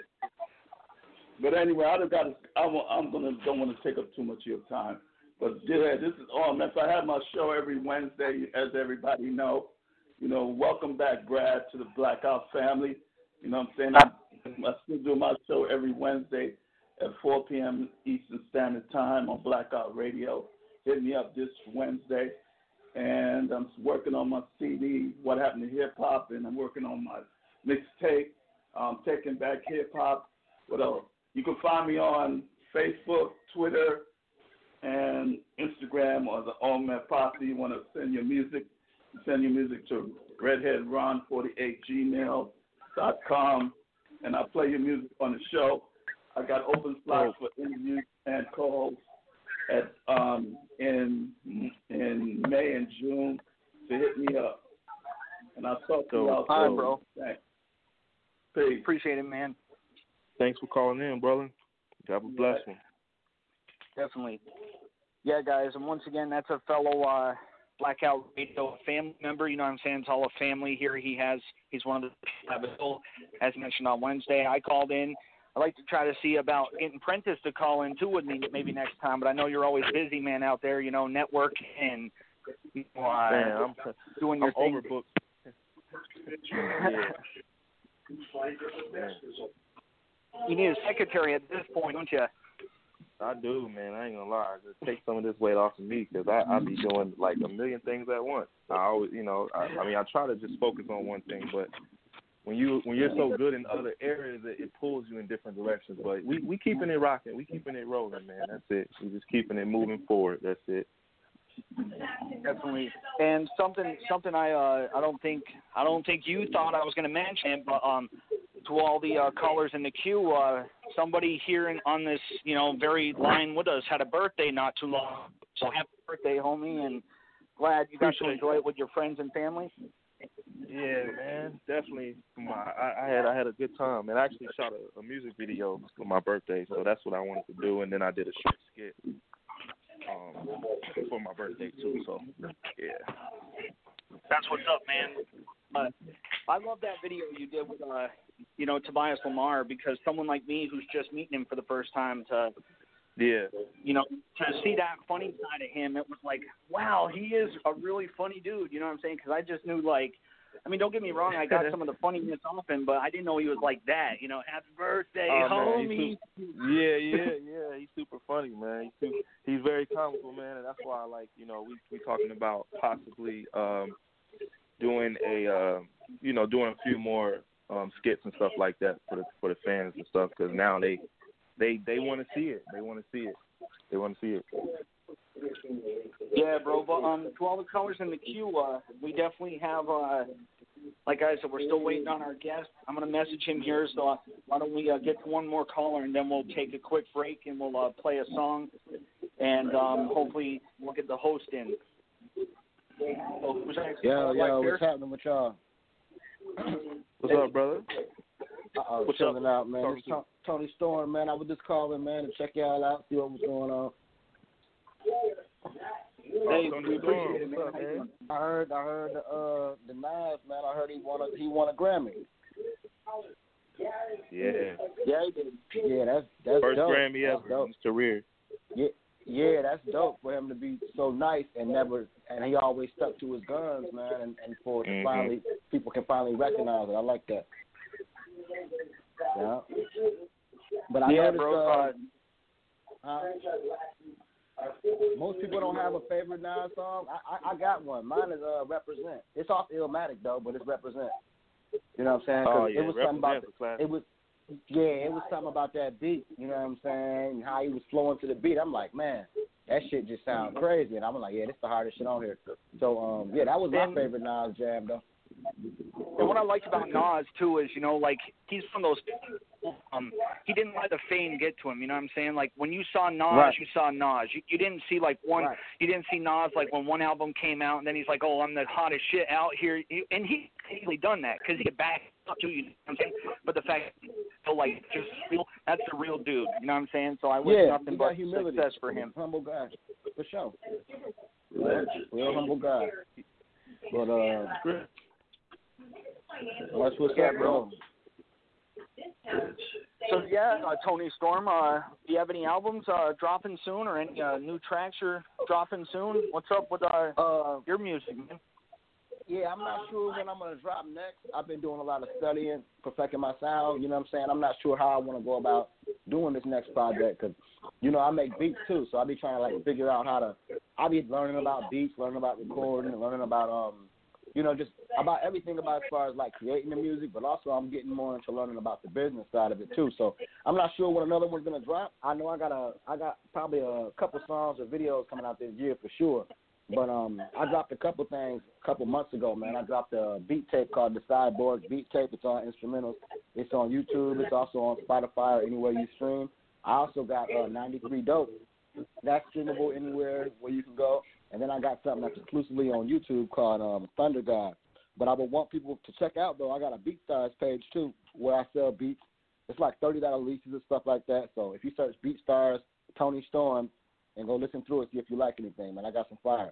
But anyway, I just got. I'm, I'm gonna don't want to take up too much of your time. But yeah, this is all. Man, I have my show every Wednesday, as everybody know. You know, welcome back, Brad, to the Blackout family. You know what I'm saying? I, I still do my show every Wednesday at four p.m. Eastern Standard Time on Blackout Radio. Hit me up this Wednesday. And I'm working on my C D, What Happened to Hip Hop, and I'm working on my mixtape, um, Taking Back Hip Hop. What else? You can find me on Facebook, Twitter, and Instagram, or the All Man Posse. You want to send your music, send your music to redhead ron forty-eight gmail dot com, and I play your music on the show. I got open slots for interviews and calls at um in in May and June, to hit me up, and I'll talk to you out. All right, bro. Thanks. Peace. Appreciate it, man. Thanks for calling in, brother. Have a blessed one. Definitely. Yeah, guys, and once again, that's a fellow uh, Blackout Radio family member. You know what I'm saying? It's all a family here. He has, he's one of the, as mentioned on Wednesday. I called in. I'd like to try to see about getting Prentice to call in too with me maybe next time, but I know you're always busy, man, out there, you know, networking and you know, uh, man, I'm, doing your I'm thing. overbooked. yeah. You need a secretary at this point, don't you? I do, man. I ain't gonna lie. Just take some of this weight off of me, because I I be doing like a million things at once. I always, you know, I, I mean, I try to just focus on one thing, but when you when you're so good in other areas, it, it pulls you in different directions. But we we keeping it rocking, we keeping it rolling, man. That's it. We just keeping it moving forward. That's it. Definitely. And something something I uh I don't think I don't think you thought I was going to mention, but um to all the uh, callers in the queue, uh somebody here in, on this, you know, very line with us had a birthday not too long. So happy birthday, homie, and glad you got Appreciate to enjoy it with your friends and family. Yeah, man, definitely. My, I, I had I had a good time, and I actually shot a, a music video for my birthday, so that's what I wanted to do. And then I did a short skit um, for my birthday too. So yeah, that's what's up, man. Uh, I love that video you did with uh, you know, Tobias Lamar, because someone like me who's just meeting him for the first time to. Yeah. You know, to see that funny side of him, it was like, wow, he is a really funny dude. You know what I'm saying? Because I just knew, like, I mean, don't get me wrong, I got some of the funniness off him, but I didn't know he was like that. You know, happy birthday, oh, homie. Man, he's super, yeah, yeah, yeah. He's super funny, man. He's super, he's very comical, man, and that's why I like, you know, we we talking about possibly um, doing a, uh, you know, doing a few more um, skits and stuff like that for the for the fans and stuff, because now they. They they want to see it. They want to see it. They want to see it. Yeah, bro. But um, to all the callers in the queue, uh, we definitely have. Uh, like I said, we're still waiting on our guest. I'm gonna message him here. So uh, why don't we uh, get to one more caller, and then we'll take a quick break, and we'll uh, play a song, and um, hopefully we'll get the host in. So, yo, yo, what's happening with y'all? What's up, brother? Uh-oh, What's chilling up? out, man. It's Tony, Tony Storm, man. I was just calling, man, to check y'all out, see what was going on. Hey, we appreciate it, man. man? I heard, I heard the uh, the Nas, man. I heard he won a he won a Grammy. Yeah. Yeah, he did. Yeah, that's that's first dope. Grammy that's ever dope. in his career. Yeah, yeah, that's dope for him to be so nice and never, and he always stuck to his guns, man. And, and for it to Mm-hmm. finally, people can finally recognize it. I like that. Yeah. But I yeah, noticed, bro. uh, uh, most people don't have a favorite Nas song. I, I I got one. Mine is uh Represent. It's off Illmatic though, but it's Represent. You know what I'm saying? 'Cause Oh yeah, it was something about the, it was yeah, it was something about that beat. You know what I'm saying? And how he was flowing to the beat. I'm like, man, that shit just sounds crazy. And I'm like, yeah, this is the hardest shit on here. So um yeah, that was my And, favorite Nas jam though. And what I liked about Nas too is, you know, like he's one of those people, um he didn't let the fame get to him, you know what I'm saying? Like when you saw Nas, Right. you saw Nas. You, you didn't see like one Right. you didn't see Nas like when one album came out and then he's like, "Oh, I'm the hottest shit out here." You, and he easily done that cuz he could back up to you, you know what I'm saying? But the fact so like just real, that's a real dude, you know what I'm saying? So I wish Yeah, nothing he got but humility. success for him. Humble guy, for sure. Real, real humble guy. But uh, that's what's Yeah, up, bro. So yeah, uh, Tony Storm, uh, do you have any albums uh, dropping soon, or any uh, new tracks you're dropping soon? What's up with uh, Uh, your music, man? yeah, I'm not sure when I'm gonna drop next. I've been doing a lot of studying, perfecting my sound. You know what I'm saying? I'm not sure how I want to go about doing this next project because, you know, I make beats too, so I be trying to like figure out how to. I be learning about beats, learning about recording, and learning about um, you know, just about everything about as far as like creating the music, but also I'm getting more into learning about the business side of it too. So I'm not sure when another one's gonna drop. I know I got a, I got probably a couple songs or videos coming out this year for sure. But um, I dropped a couple things a couple months ago, man. I dropped a beat tape called the Cyborg Beat Tape. It's on instrumentals. It's on YouTube. It's also on Spotify or anywhere you stream. I also got uh, ninety-three Dope. That's streamable anywhere where you can go. And then I got something that's exclusively on YouTube called um, Thunder God. But I would want people to check out, though. I got a BeatStars page, too, where I sell beats. It's like thirty dollars leases and stuff like that. So if you search BeatStars, Tony Storm, and go listen through it, see if you like anything, man. I got some fire.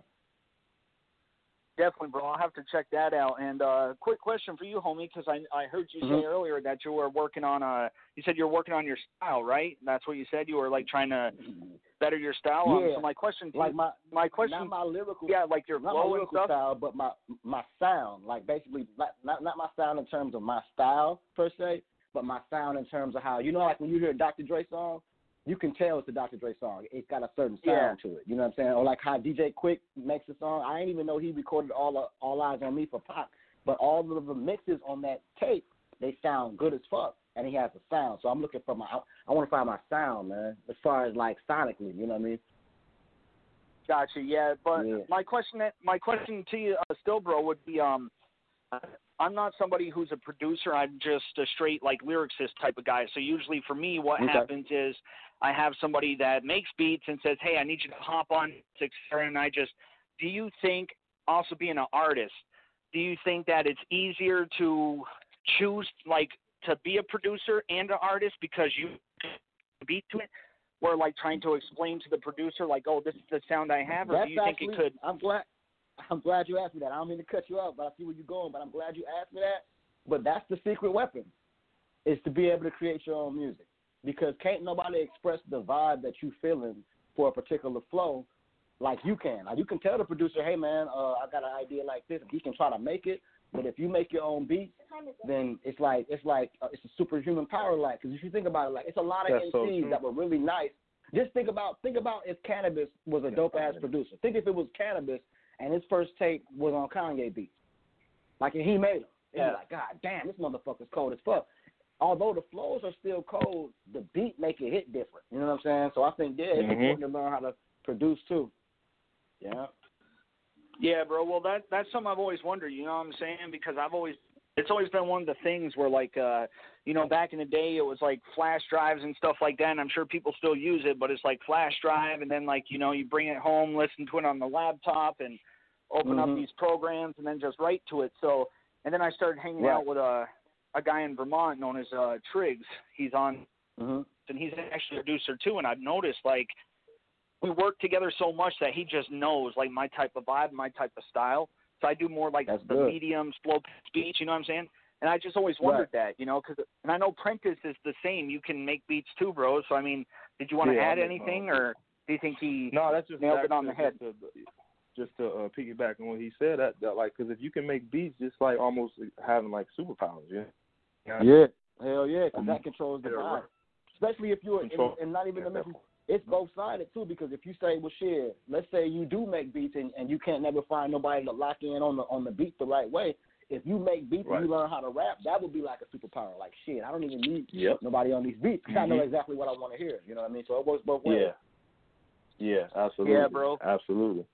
Definitely, bro. I'll have to check that out. And uh, quick question for you, homie, because I I heard you Mm-hmm. say earlier that you were working on uh you said you were working on your style, right? That's what you said. You were like trying to better your style. Um, Yeah. so my question, to Like you, my, my question, not my lyrical, yeah, like your not flow my and lyrical stuff. style, but my my sound. Like basically, not, not not my sound in terms of my style per se, but my sound in terms of how, you know, like when you hear a Doctor Dre song, you can tell it's a Doctor Dre song. It's got a certain sound Yeah. to it. You know what I'm saying? Or like how D J Quick makes a song. I didn't even know he recorded all of, All Eyes on Me for Pac, but all of the mixes on that tape, they sound good as fuck, and he has a sound. So I'm looking for my, I, I want to find my sound, man, as far as like sonically. You know what I mean? Gotcha. Yeah, but Yeah. my question, my question to you, uh, still, bro, would be, um, I'm not somebody who's a producer. I'm just a straight like lyricist type of guy. So usually for me, what Okay. happens is I have somebody that makes beats and says, "Hey, I need you to hop on," and I just do you think, also being an artist, do you think that it's easier to choose, like, to be a producer and an artist because you beat to it, or like trying to explain to the producer, like, oh, this is the sound I have, or That's do you actually, think it could? I'm glad. I'm glad you asked me that. I don't mean to cut you off, but I see where you're going. But I'm glad you asked me that. But that's the secret weapon, is to be able to create your own music, because can't nobody express the vibe that you feeling for a particular flow like you can. Like, you can tell the producer, hey man, uh, I got an idea like this. He can try to make it. But if you make your own beat, then it's like it's like uh, it's a superhuman power, like. Because if you think about it, like, it's a lot of That's M Cs so that were really nice. Just think about think about if Cannabis was a dope ass producer. Think if it was Cannabis and his first tape was on Kanye beats, like, and he made them. Yeah. Like, God damn, this motherfucker's cold as fuck. Although the flows are still cold, the beat make it hit different. You know what I'm saying? So I think, yeah, it's mm-hmm. important to learn how to produce too. Yeah. Yeah, bro. Well, that that's something I've always wondered. You know what I'm saying? Because I've always it's always been one of the things where, like, uh, you know, back in the day, it was like flash drives and stuff like that. And I'm sure people still use it, but it's like flash drive, and then, like, you know, you bring it home, listen to it on the laptop, and open mm-hmm. up these programs, and then just write to it. So, and then I started hanging right. out with a a guy in Vermont known as uh, Triggs. He's on, mm-hmm. and he's actually a producer too. And I've noticed, like, we work together so much that he just knows, like, my type of vibe, my type of style. So I do more like That's the good. medium, slow speech, you know what I'm saying? And I just always wondered right. that, you know, cause, and I know Prentice is the same. You can make beats too, bro. So, I mean, did you want to yeah, add I anything, or do you think he no, that's just, nailed that's it on just, the head? Just to, just to uh, piggyback on what he said, that, that like, because if you can make beats, just like almost having, like, superpowers, yeah? You know? Yeah, hell yeah, because um, that controls the yeah, vibe. Right. Especially if you're, Control. and not even yeah, to mention, it's both-sided, too, because if you say, well, shit, let's say you do make beats and, and you can't never find nobody to lock in on the on the beat the right way. If you make beats right. and you learn how to rap, that would be like a superpower. Like, shit, I don't even need yep. nobody on these beats because mm-hmm. I know exactly what I want to hear. You know what I mean? So it works both ways. Yeah. Yeah, absolutely. Yeah, bro. Absolutely.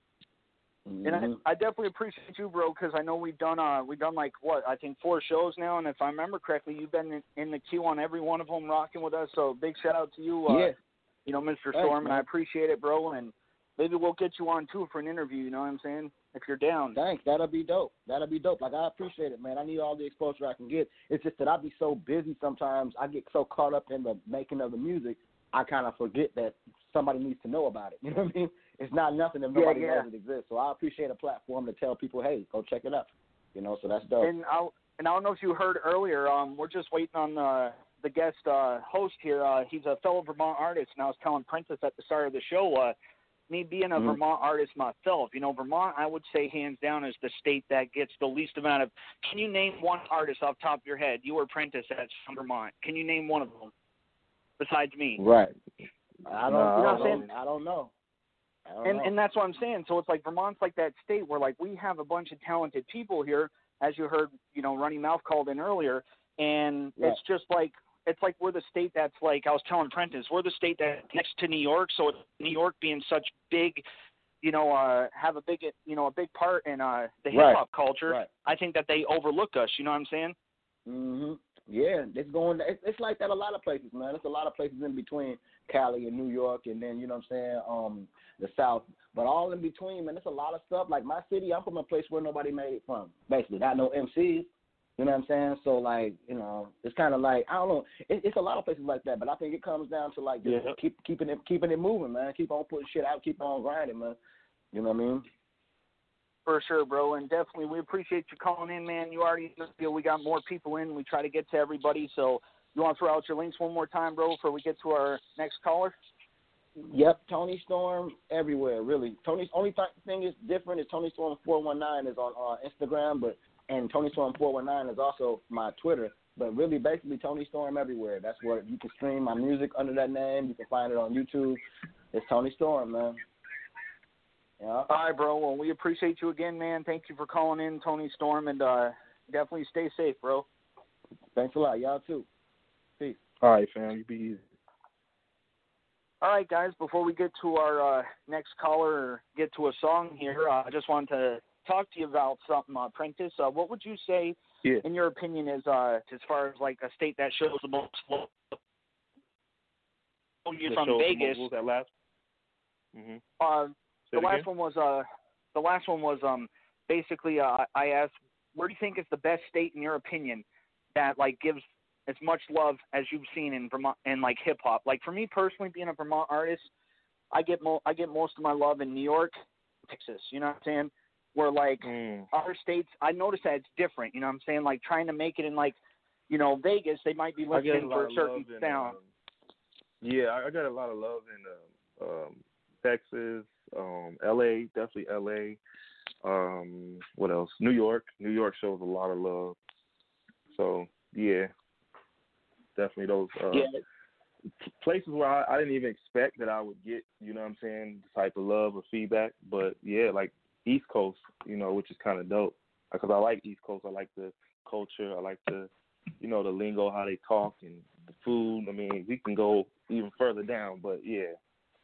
Mm-hmm. And I, I definitely appreciate you, bro, because I know we've done uh we've done like what I think four shows now, and if I remember correctly, you've been in, in the queue on every one of them, rocking with us. So big shout out to you, uh, yeah. you know, Mister Thanks, Storm, man. and I appreciate it, bro. And maybe we'll get you on too for an interview. You know what I'm saying? If you're down. Thanks. That'll be dope. That'll be dope. Like, I appreciate it, man. I need all the exposure I can get. It's just that I be so busy sometimes. I get so caught up in the making of the music, I kind of forget that somebody needs to know about it. You know what I mean? It's not nothing if nobody yeah, yeah. knows it exists. So I appreciate a platform to tell people, hey, go check it out. You know, so that's dope. And I and I don't know if you heard earlier. Um, we're just waiting on the the guest uh, host here. Uh, he's a fellow Vermont artist, and I was telling Prentice at the start of the show. Uh, me being a mm-hmm. Vermont artist myself, you know, Vermont, I would say hands down is the state that gets the least amount of. Can you name one artist off the top of your head? You or Prentice that's from Vermont. Can you name one of them besides me? Right. I don't. No, you know what I'm I'm saying? saying? I don't know. I don't And know. and that's what I'm saying. So it's like Vermont's like that state where, like, we have a bunch of talented people here, as you heard, you know, Running Mouth called in earlier, and yeah. it's just like it's like we're the state that's like I was telling Prentice, we're the state that's next to New York. So it's New York being such big, you know, uh, have a big, you know, a big part in uh, the hip hop Right. culture. Right. I think that they overlook us. You know what I'm saying? Mhm. Yeah, it's going. It's, it's like that a lot of places, man. It's a lot of places in between Cali and New York, and then you know what I'm saying, um, the South. But all in between, man, it's a lot of stuff. Like my city, I'm from a place where nobody made it from. Basically, not no M Cs. You know what I'm saying? So like, you know, it's kind of like I don't know. It, it's a lot of places like that, but I think it comes down to like just yeah. keep keeping it keeping it moving, man. Keep on putting shit out. Keep on grinding, man. You know what I mean? For sure, bro, and definitely we appreciate you calling in, man. You already feel we got more people in. We try to get to everybody, so you want to throw out your links one more time, bro, before we get to our next caller? Yep, Tony Storm everywhere, really. Tony's only th- thing is different is Tony Storm four one nine is on uh, Instagram, but and Tony Storm four one nine is also my Twitter. But really, basically, Tony Storm everywhere. That's where you can stream my music under that name. You can find it on YouTube. It's Tony Storm, man. Yeah. All right, bro. Well, we appreciate you again, man. Thank you for calling in, Tony Storm, and uh, definitely stay safe, bro. Thanks a lot. Y'all, too. Peace. All right, fam. You be easy. All right, guys. Before we get to our uh, next caller or get to a song here, uh, I just wanted to talk to you about something, uh, Prentice. Uh, what would you say, yeah. in your opinion, is uh, as far as like a state that shows the most love? You're The from show, Vegas. What was that last? Mm-hmm. Uh, Say the last again? one was uh, the last one was um basically uh, I asked, where do you think is the best state in your opinion that like gives as much love as you've seen in Vermont in like hip hop? Like for me personally, being a Vermont artist, I get mo- I get most of my love in New York, Texas. You know what I'm saying? Where like mm. other states, I noticed that it's different. You know what I'm saying? Like trying to make it in like, you know, Vegas, they might be listening for a certain in, sound. Um, yeah, I got a lot of love in uh, um, Texas, um, L A, definitely L A. Um, what else? New York. New York shows a lot of love. So yeah, definitely those uh, yeah. places where I, I didn't even expect that I would get. You know what I'm saying? The type of love or feedback. But yeah, like East Coast, you know, which is kind of dope because I like East Coast. I like the culture. I like the, you know, the lingo, how they talk, and the food. I mean, we can go even further down, but yeah,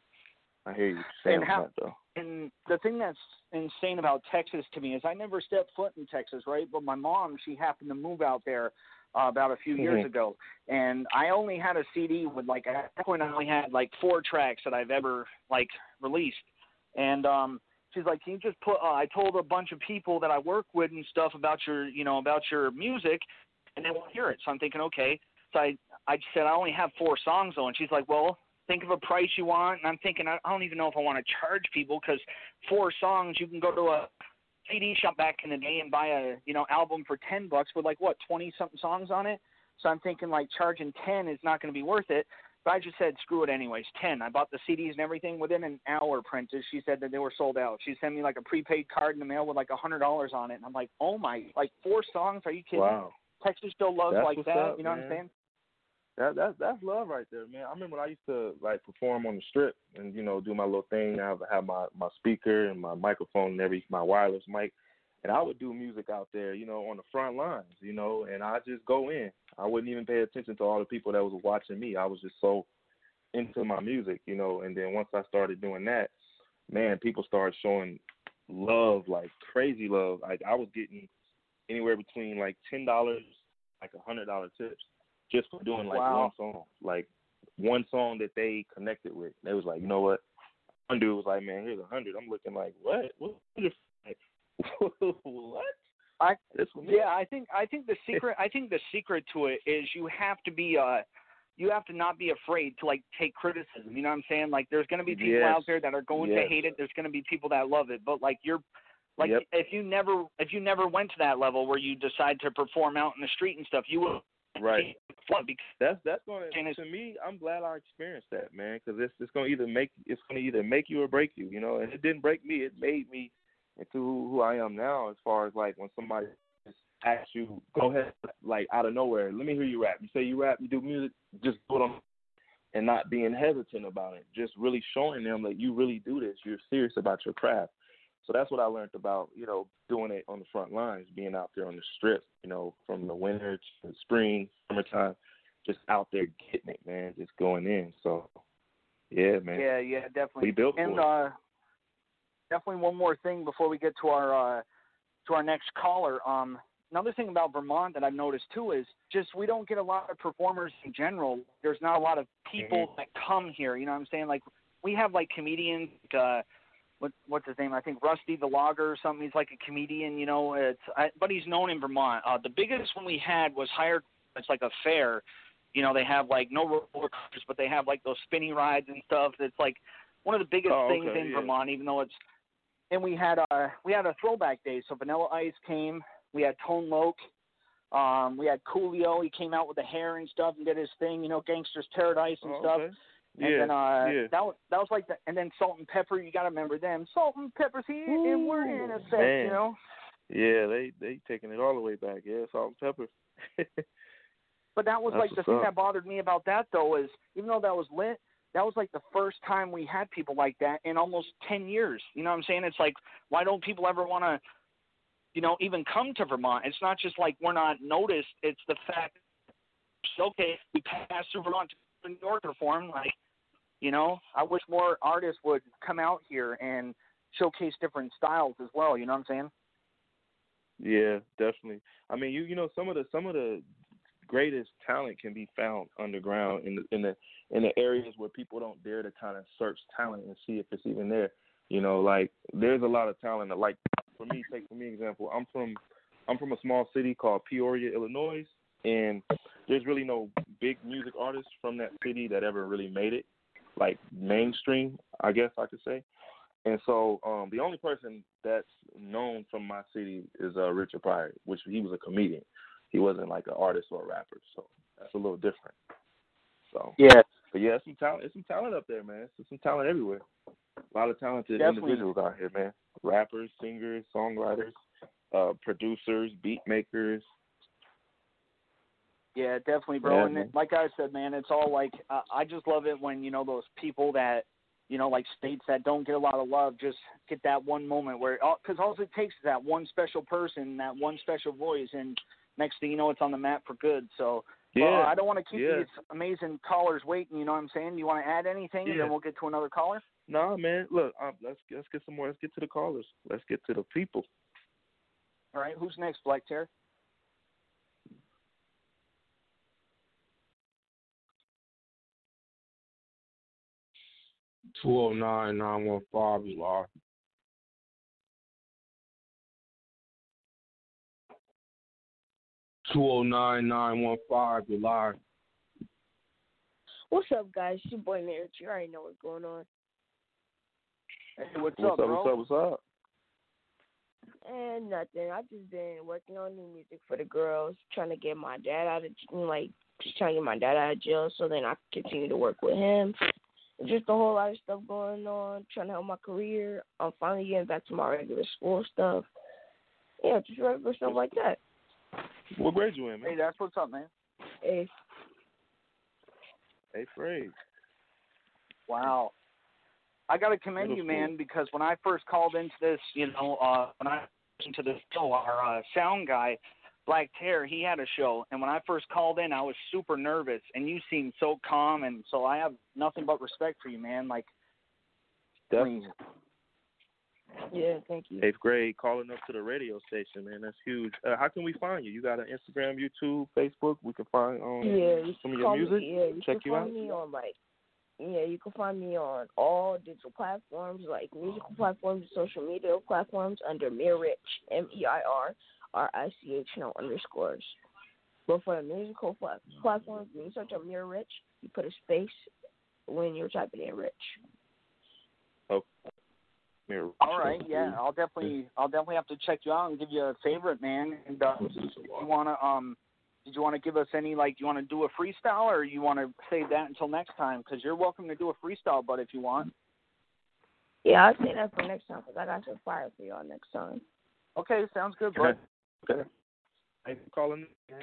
I hear you saying and how, that though. And the thing that's insane about Texas to me is I never stepped foot in Texas, right? But my mom, she happened to move out there uh, about a few mm-hmm. years ago, and I only had a C D with like at that point I only had like four tracks that I've ever like released, and um. She's like, can you just put, uh, I told a bunch of people that I work with and stuff about your, you know, about your music, and they won't hear it. So I'm thinking, okay. So I, I just said, I only have four songs though. And she's like, well, think of a price you want. And I'm thinking, I, I don't even know if I want to charge people because four songs, you can go to a C D shop back in the day and buy a, you know, album for ten bucks with like, what, twenty something songs on it. So I'm thinking like charging ten is not going to be worth it. But I just said, screw it anyways, ten. I bought the C Ds and everything. Within an hour, Prentice, she said that they were sold out. She sent me like a prepaid card in the mail with like one hundred dollars on it. And I'm like, oh my, like four songs? Are you kidding? Wow. Texas still loves that's like that. Up, you know man. what I'm saying? That, that, that's love right there, man. I remember when I used to like perform on the strip and, you know, do my little thing. I have, have my, my speaker and my microphone and every, my wireless mic. And I would do music out there, you know, on the front lines, you know, and I just go in. I wouldn't even pay attention to all the people that was watching me. I was just so into my music, you know, and then once I started doing that, man, people started showing love, like crazy love. Like I was getting anywhere between like ten dollars, like a hundred dollar tips just for doing like wow. one song, like one song that they connected with. They was like, you know what? One dude was like, man, here's a hundred. I'm looking like, what? What? What? I yeah, I think I think the secret I think the secret to it is you have to be uh you have to not be afraid to like take criticism. You know what I'm saying? Like there's gonna be people yes. out there that are going yes. to hate it. There's gonna be people that love it. But like you're like yep. if you never if you never went to that level where you decide to perform out in the street and stuff, you will right. fun because that's that's gonna to me. I'm glad I experienced that, man, because it's it's gonna either make it's gonna either make you or break you. You know, and it didn't break me. It made me into who, who I am now. As far as like when somebody asks you, go ahead, like out of nowhere, let me hear you rap. You say you rap, you do music, just put on, and not being hesitant about it. Just really showing them that you really do this. You're serious about your craft. So that's what I learned about, you know, doing it on the front lines, being out there on the strip, you know, from the winter to the spring, summertime, just out there getting it, man, just going in. So, yeah, man. Yeah, yeah, definitely. We built and, for uh, definitely one more thing before we get to our uh, to our next caller. Um, another thing about Vermont that I've noticed too is just we don't get a lot of performers in general. There's not a lot of people mm-hmm. that come here. You know what I'm saying? Like we have like comedians. Uh, what what's his name? I think Rusty the Logger or something. He's like a comedian. You know, it's I, but he's known in Vermont. Uh, the biggest one we had was hired. It's like a fair. You know, they have like no roller coasters, but they have like those spinny rides and stuff. It's like one of the biggest oh, things okay, in yeah. Vermont, even though it's. And we had a we had a throwback day. So Vanilla Ice came. We had Tone Loc. Um, we had Coolio. He came out with the hair and stuff and did his thing. You know, Gangster's Paradise and oh, stuff. Okay. And yeah, then uh, yeah. that was that was like the and then Salt and Pepper. You got to remember them. Salt and Pepper's here, Ooh, and we're in effect. man. You know. Yeah, they they taking it all the way back. Yeah, Salt and Pepper. But that was That's like the what's thing up. that bothered me about that though is even though that was lit. That was like the first time we had people like that in almost ten years. You know what I'm saying? It's like, why don't people ever want to, you know, even come to Vermont? It's not just like we're not noticed. It's the fact, okay, we passed through Vermont to New York to perform. Like, you know, I wish more artists would come out here and showcase different styles as well. You know what I'm saying? Yeah, definitely. I mean, you you know, some of the some of the greatest talent can be found underground in the in the in the areas where people don't dare to kind of search talent and see if it's even there. You know, like there's a lot of talent. Like for me, take for me example, I'm from I'm from a small city called Peoria, Illinois, and there's really no big music artists from that city that ever really made it, like mainstream, I guess I could say. And so um, the only person that's known from my city is uh, Richard Pryor, which he was a comedian. He wasn't like an artist or a rapper, so that's a little different. So yeah, but yeah, it's some talent. It's some talent up there, man. It's some talent everywhere. A lot of talented Definitely. individuals out here, man. Rappers, singers, songwriters, uh, producers, beat makers. Yeah, definitely, bro. Yeah, and man. it, like I said, man, it's all like uh, I just love it when you know those people that you know, like states that don't get a lot of love, just get that one moment where, because all, all it takes is that one special person, that one special voice, and next thing you know, it's on the map for good. So. Yeah, uh, I don't want to keep yeah. these amazing callers waiting. You know what I'm saying? Do you want to add anything, Yeah. and then we'll get to another caller? No, man. Look, um, let's let's get some more. Let's get to the callers. Let's get to the people. All right. Who's next, Black Terror? Two oh nine nine one five. You live. Two oh nine nine one five. You live. What's up, guys? It's your boy Marriage. You already know what's going on. Hey, what's, what's up, up, bro? What's up? What's up? And nothing. I've just been working on new music for the girls, trying to get my dad out of like just trying to get my dad out of jail, so then I can continue to work with him. Just a whole lot of stuff going on, trying to help my career. I'm finally getting back to my regular school stuff. Yeah, just regular stuff like that. What grade you in, man? Hey, that's what's up, man. Eighth. Eighth grade. Wow. I got to commend you, man, because when I first called into this, you know, uh, when I listened to this show, our uh, sound guy, Black Terror, he had a show, and when I first called in, I was super nervous, and you seemed so calm, and so I have nothing but respect for you, man. Like, definitely. Yeah, thank you. Eighth grade, calling up to the radio station, man. That's huge. Uh, how can we find you? You got an Instagram, YouTube, Facebook? We can find um, yeah, you some of can your call music? Me, yeah, you Check can you find out? me on, like, yeah, you can find me on all digital platforms, like musical platforms, social media platforms, under Mir Rich, M E I R R I C H, no underscores. But for the musical plat- platforms, when you search up Mir Rich, you put a space when you're typing in Rich. Oh. Mir. All right, yeah, I'll definitely, I'll definitely have to check you out and give you a favorite, man. And uh, you wanna, um, did you want to give us any, like, do you want to do a freestyle, or you want to save that until next time? Because you're welcome to do a freestyle, but if you want. Yeah, I'll say that for next time, because I got some fire for y'all next time. Okay, sounds good, bud. Okay. Thanks for calling.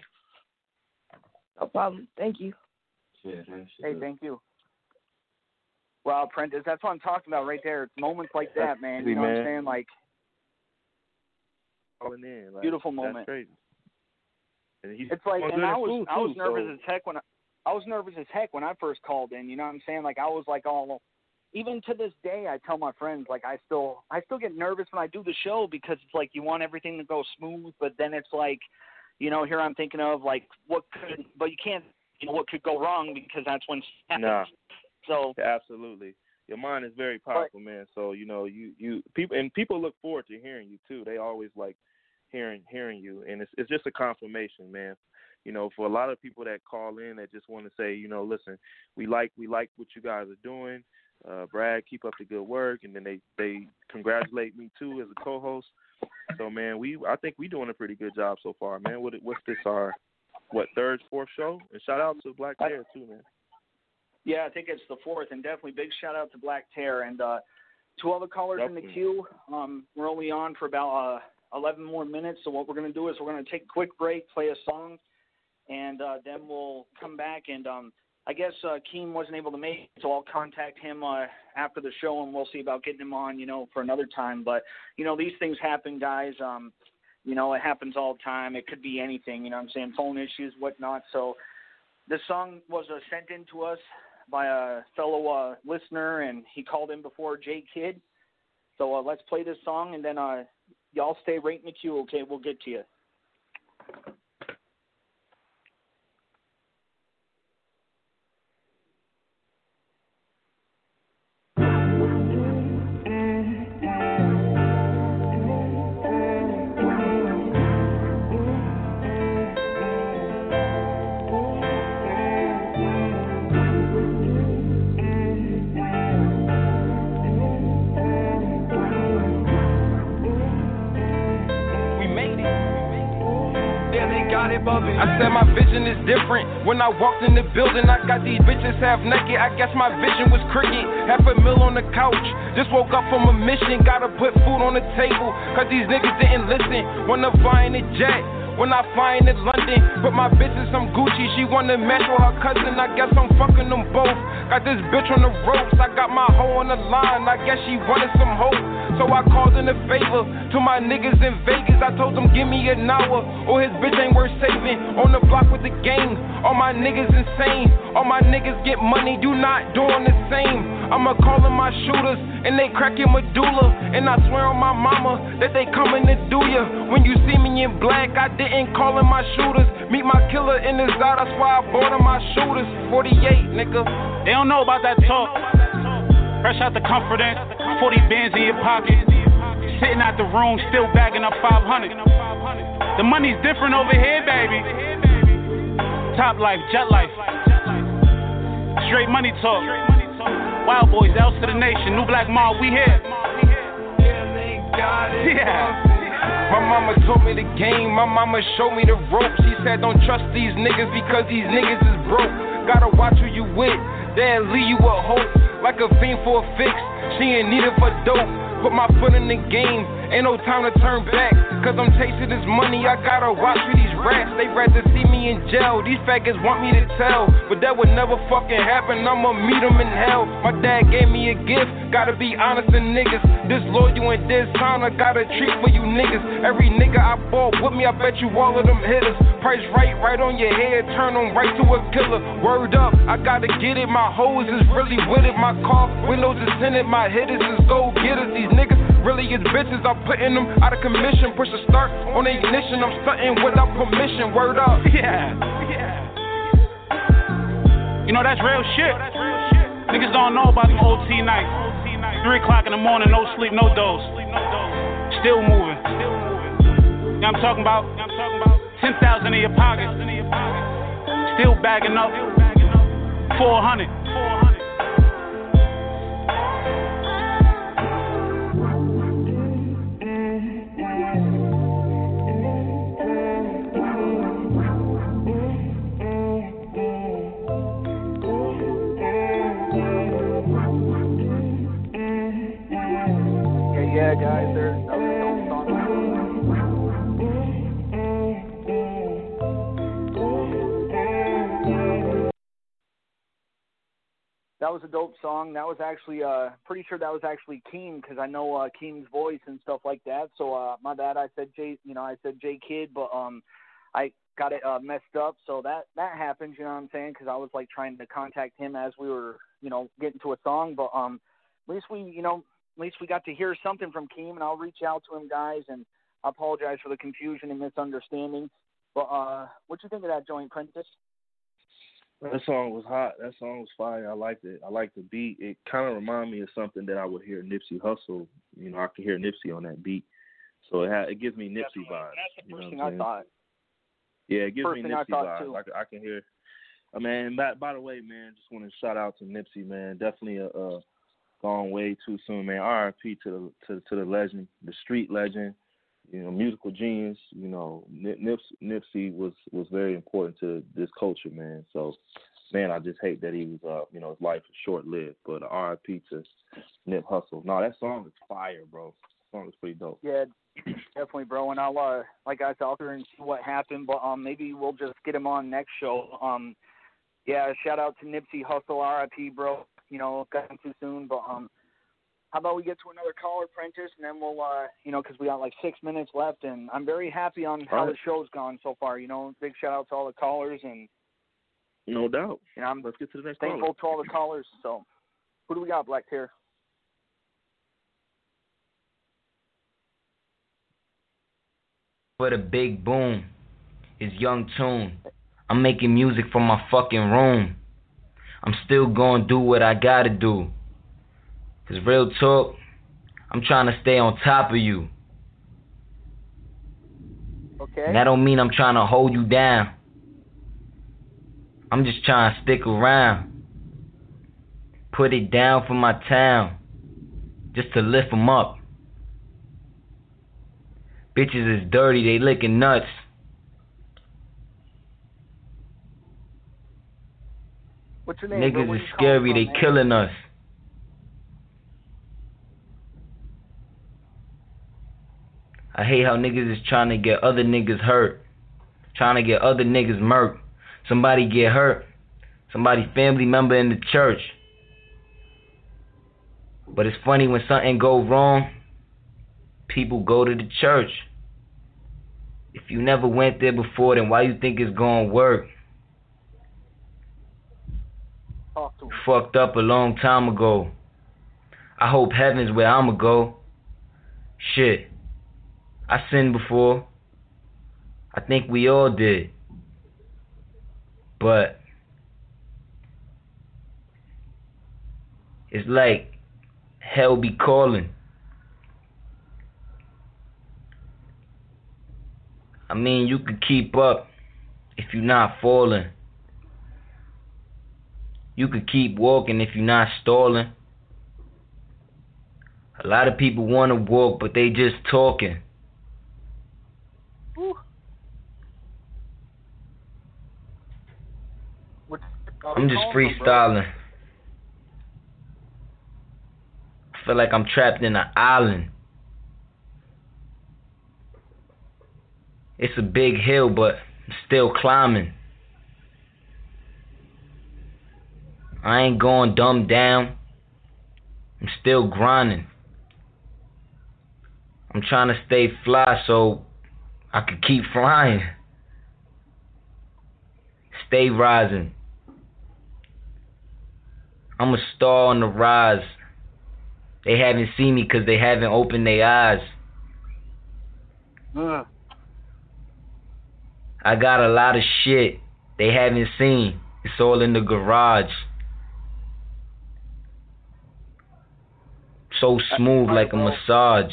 No problem. Thank you. Hey, thank you. Well, Prentice, that's what I'm talking about right there. It's moments like that, man. You know what I'm saying? Like, calling in. Like, beautiful that's moment. Crazy. And he's it's like, and I was, school, I was too, nervous so. as heck when I, I was nervous as heck when I first called in. You know what I'm saying? Like, I was like, all, even to this day, I tell my friends, like, I still, I still get nervous when I do the show, because it's like you want everything to go smooth, but then it's like, you know, here I'm thinking of like what could, but you can't, you know, what could go wrong, because that's when. Nah. So absolutely. Your mind is very powerful, man. So, you know, you, you people and people look forward to hearing you too. They always like hearing hearing you, and it's it's just a confirmation, man. You know, for a lot of people that call in that just want to say, you know, listen, we like we like what you guys are doing. Uh, Brad, keep up the good work, and then they, they congratulate me too as a co-host. So, man, we I think we doing a pretty good job so far, man. What what's this our what third, fourth show? And shout out to Black Terror too, man. Yeah, I think it's the fourth, and definitely big shout out to Black Terror and uh, two other callers definitely. in the queue. Um, we're only on for about uh, eleven more minutes, so what we're going to do is we're going to take a quick break, play a song, and uh, then we'll come back. And um, I guess uh, Keem wasn't able to make it, so I'll contact him uh, after the show, and we'll see about getting him on, you know, for another time. But, you know, these things happen, guys. Um, you know, it happens all the time. It could be anything, you know what I'm saying, phone issues, whatnot. So this song was uh, sent in to us by a fellow uh, listener, and he called in before, J Kid. So uh, let's play this song, and then uh, y'all stay right in the queue, okay? We'll get to you. above it. I said my vision is different. When I walked in the building, I got these bitches half naked. I guess my vision was cricket. Half a meal on the couch. Just woke up from a mission. Gotta put food on the table. Cause these niggas didn't listen. When I'm flying a jet. When I fly in London, put my bitch in some Gucci. She wanna match with her cousin. I guess I'm fucking them both. Got this bitch on the ropes. I got my hoe on the line. I guess she wanted some hope. So I called in a favor to my niggas in Vegas. I told them give me an hour or his bitch ain't worth saving. On the block with the gang. All my niggas insane. All my niggas get money. You not doing the same. I'ma call in my shooters and they crack your medulla. And I swear on my mama that they coming to do ya. When you see me in black, I didn't call in my shooters. Meet my killer in his eye, that's why I bought him my shooters. forty-eight, nigga. They don't know about that talk. Fresh out the comfort in, forty bands in your pocket. Sitting out the room, still bagging up five hundred. The money's different over here, baby. Top life, jet life. Straight money talk. Wild boys, else to the nation. New Black Mall, we here. Yeah. My mama told me the game, my mama showed me the ropes. She said don't trust these niggas because these niggas is broke. Gotta watch who you with, they'll leave you with hope. Like a fiend for a fix, she ain't need it for dope. Put my foot in the game, ain't no time to turn back. Cause I'm chasing this money, I gotta watch for these rats. They rather see me in jail, these faggots want me to tell. But that would never fucking happen, I'ma meet them in hell. My dad gave me a gift, gotta be honest with niggas. Disloyal and dishonor, got a treat for you niggas. Every nigga I bought with me, I bet you all of them hitters. Price right, right on your head, turn them right to a killer. Word up, I gotta get it, my hoes is really with it. My car windows is in it, my hitters is go getters. These niggas really is bitches, I'm putting them out of commission. Push a start on the ignition, I'm stunting without permission. Word up. Yeah, yeah. You know that's real shit. Niggas don't know about them O T nights. Three o'clock in the morning, no sleep, no dose. Still moving. You know what I'm talking about? Ten thousand in your pocket. Still bagging up. Four hundred. Yeah, guys, there's another dope song. That was a dope song. That was actually, uh, pretty sure that was actually Keem, because I know uh, Keem's voice and stuff like that. So uh, my bad, I said J, you know, I said J Kid, but um, I got it uh, messed up. So that that happens, you know what I'm saying? Because I was like trying to contact him as we were, you know, getting to a song. But um, at least we, you know. At least we got to hear something from Keem, and I'll reach out to him, guys, and I apologize for the confusion and misunderstanding. But uh, what you think of that joint, Prentice? That song was hot. That song was fire. I liked it. I liked the beat. It kind of reminded me of something that I would hear Nipsey Hussle. You know, I could hear Nipsey on that beat. So it, ha- it gives me Nipsey vibes. That's the you first know thing what I thought. Yeah, it gives first me Nipsey vibes. I, I can hear. I mean, by, by the way, man, just want to shout out to Nipsey, man. Definitely a. a gone way too soon, man. R I P to the to, to the legend, the street legend, you know, musical genius. You know, Nip, Nipsey was, was very important to this culture, man. So, man, I just hate that he was, uh, you know, his life is short lived. But R I P to Nip Hussle. No, that song is fire, bro. That song is pretty dope. Yeah, definitely, bro. And I'll uh, like I said, out there and see what happened. But um, maybe we'll just get him on next show. Um, yeah, shout out to Nipsey Hussle, R I P, bro. You know, got him too soon, but um, how about we get to another caller, Prentice, and then we'll, uh, you know, because we got like six minutes left, and I'm very happy on how right. the show's gone so far. You know, big shout out to all the callers, and no doubt. You know, I'm Let's get to the next thankful caller. to all the callers. So, who do we got, Black Tear? For the big boom is Young Tune. I'm making music from my fucking room. I'm still gonna do what I gotta do. Cause real talk, I'm trying to stay on top of you. Okay. And that don't mean I'm trying to hold you down. I'm just trying to stick around. Put it down for my town. Just to lift them up. Bitches is dirty, they licking nuts. What's your name? Niggas is scary, they from, killing us. I hate how niggas is trying to get other niggas hurt. Trying to get other niggas murked. Somebody get hurt. Somebody family member in the church. But it's funny when something go wrong, people go to the church. If you never went there before, then why you think it's gonna work? You fucked up a long time ago. I hope heaven's where I'ma go. Shit. I sinned before. I think we all did. But it's like hell be calling. I mean, you could keep up if you're not falling. You could keep walking if you're not stalling. A lot of people want to walk, but they just talking. Ooh. I'm just freestyling. I feel like I'm trapped in an island. It's a big hill, but I'm still climbing. I ain't going dumb down. I'm still grinding. I'm trying to stay fly so I can keep flying. Stay rising. I'm a star on the rise. They haven't seen me because they haven't opened their eyes. Uh. I got a lot of shit they haven't seen. It's all in the garage. So smooth like a massage.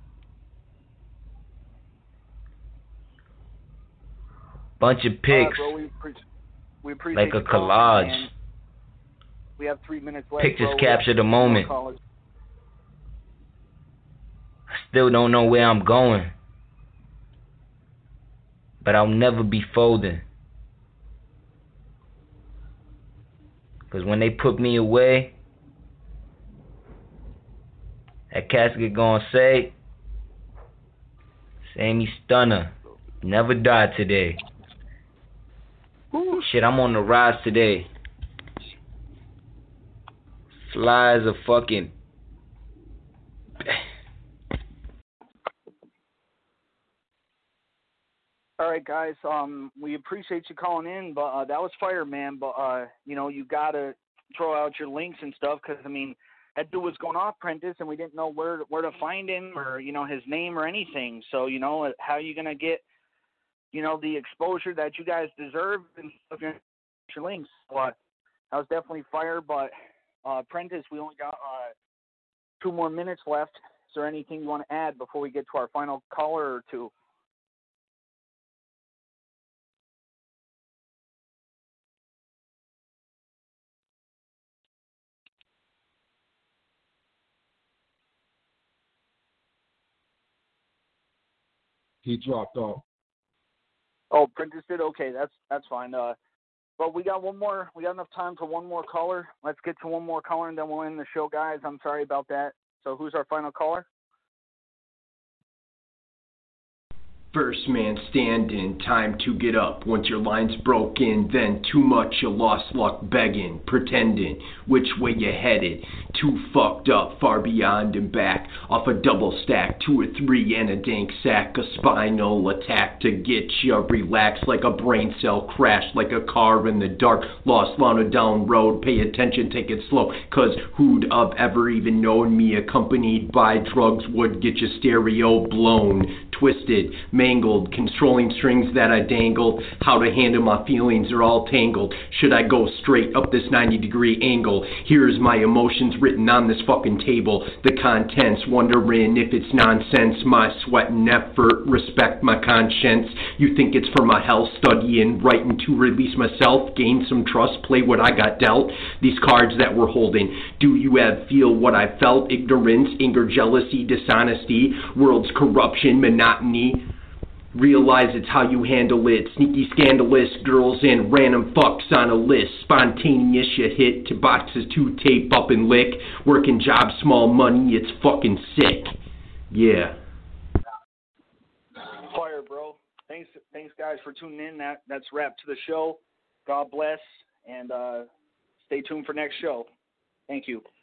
Bunch of pics. Right, bro, we, pre- we appreciate like a collage. Calling, we have three minutes left. Pictures bro. capture the moment. I still don't know where I'm going, but I'll never be folding. Cause when they put me away, that casket gonna say, Sammy Stunner, never died today. Ooh. Shit, I'm on the rise today. Fly as a fucking... All right, guys. Um, we appreciate you calling in, but uh, that was fire, man. But uh, you know, you gotta throw out your links and stuff, because I mean, that dude was going off Prentice, and we didn't know where where to find him, or you know, his name or anything. So you know, how are you gonna get, you know, the exposure that you guys deserve and stuff, your links? But that was definitely fire. But uh, Prentice, we only got uh, two more minutes left. Is there anything you want to add before we get to our final caller or two? He dropped off. Oh, Prentice did? Okay, that's that's fine. Uh, but we got one more. We got enough time for one more caller. Let's get to one more caller, and then we'll end the show, guys. I'm sorry about that. So who's our final caller? First man standing, time to get up. Once your line's broken, then too much you lost luck begging, pretending, which way you headed. Too fucked up, far beyond and back. Off a double stack, two or three and a dank sack. A spinal attack to get you relaxed, like a brain cell crash, like a car in the dark. Lost on a down road, pay attention, take it slow. Cause who'd have ever even known me accompanied by drugs would get your stereo blown, twisted, mangled, controlling strings that I dangled. How to handle my feelings are all tangled. Should I go straight up this ninety degree angle? Here's my emotions written on this fucking table. The contents, wondering if it's nonsense. My sweat and effort, respect my conscience. You think it's for my health, studying, writing to release myself, gain some trust, play what I got dealt. These cards that we're holding, do you have feel what I felt? Ignorance, anger, jealousy, dishonesty, world's corruption, monotony. Realize it's how you handle it. Sneaky, scandalous girls and random fucks on a list. Spontaneous, you hit to boxes to tape up and lick. Working job, small money, it's fucking sick. Yeah. Fire, bro. Thanks, thanks, guys, for tuning in. That that's wrap to the show. God bless, and uh, stay tuned for next show. Thank you.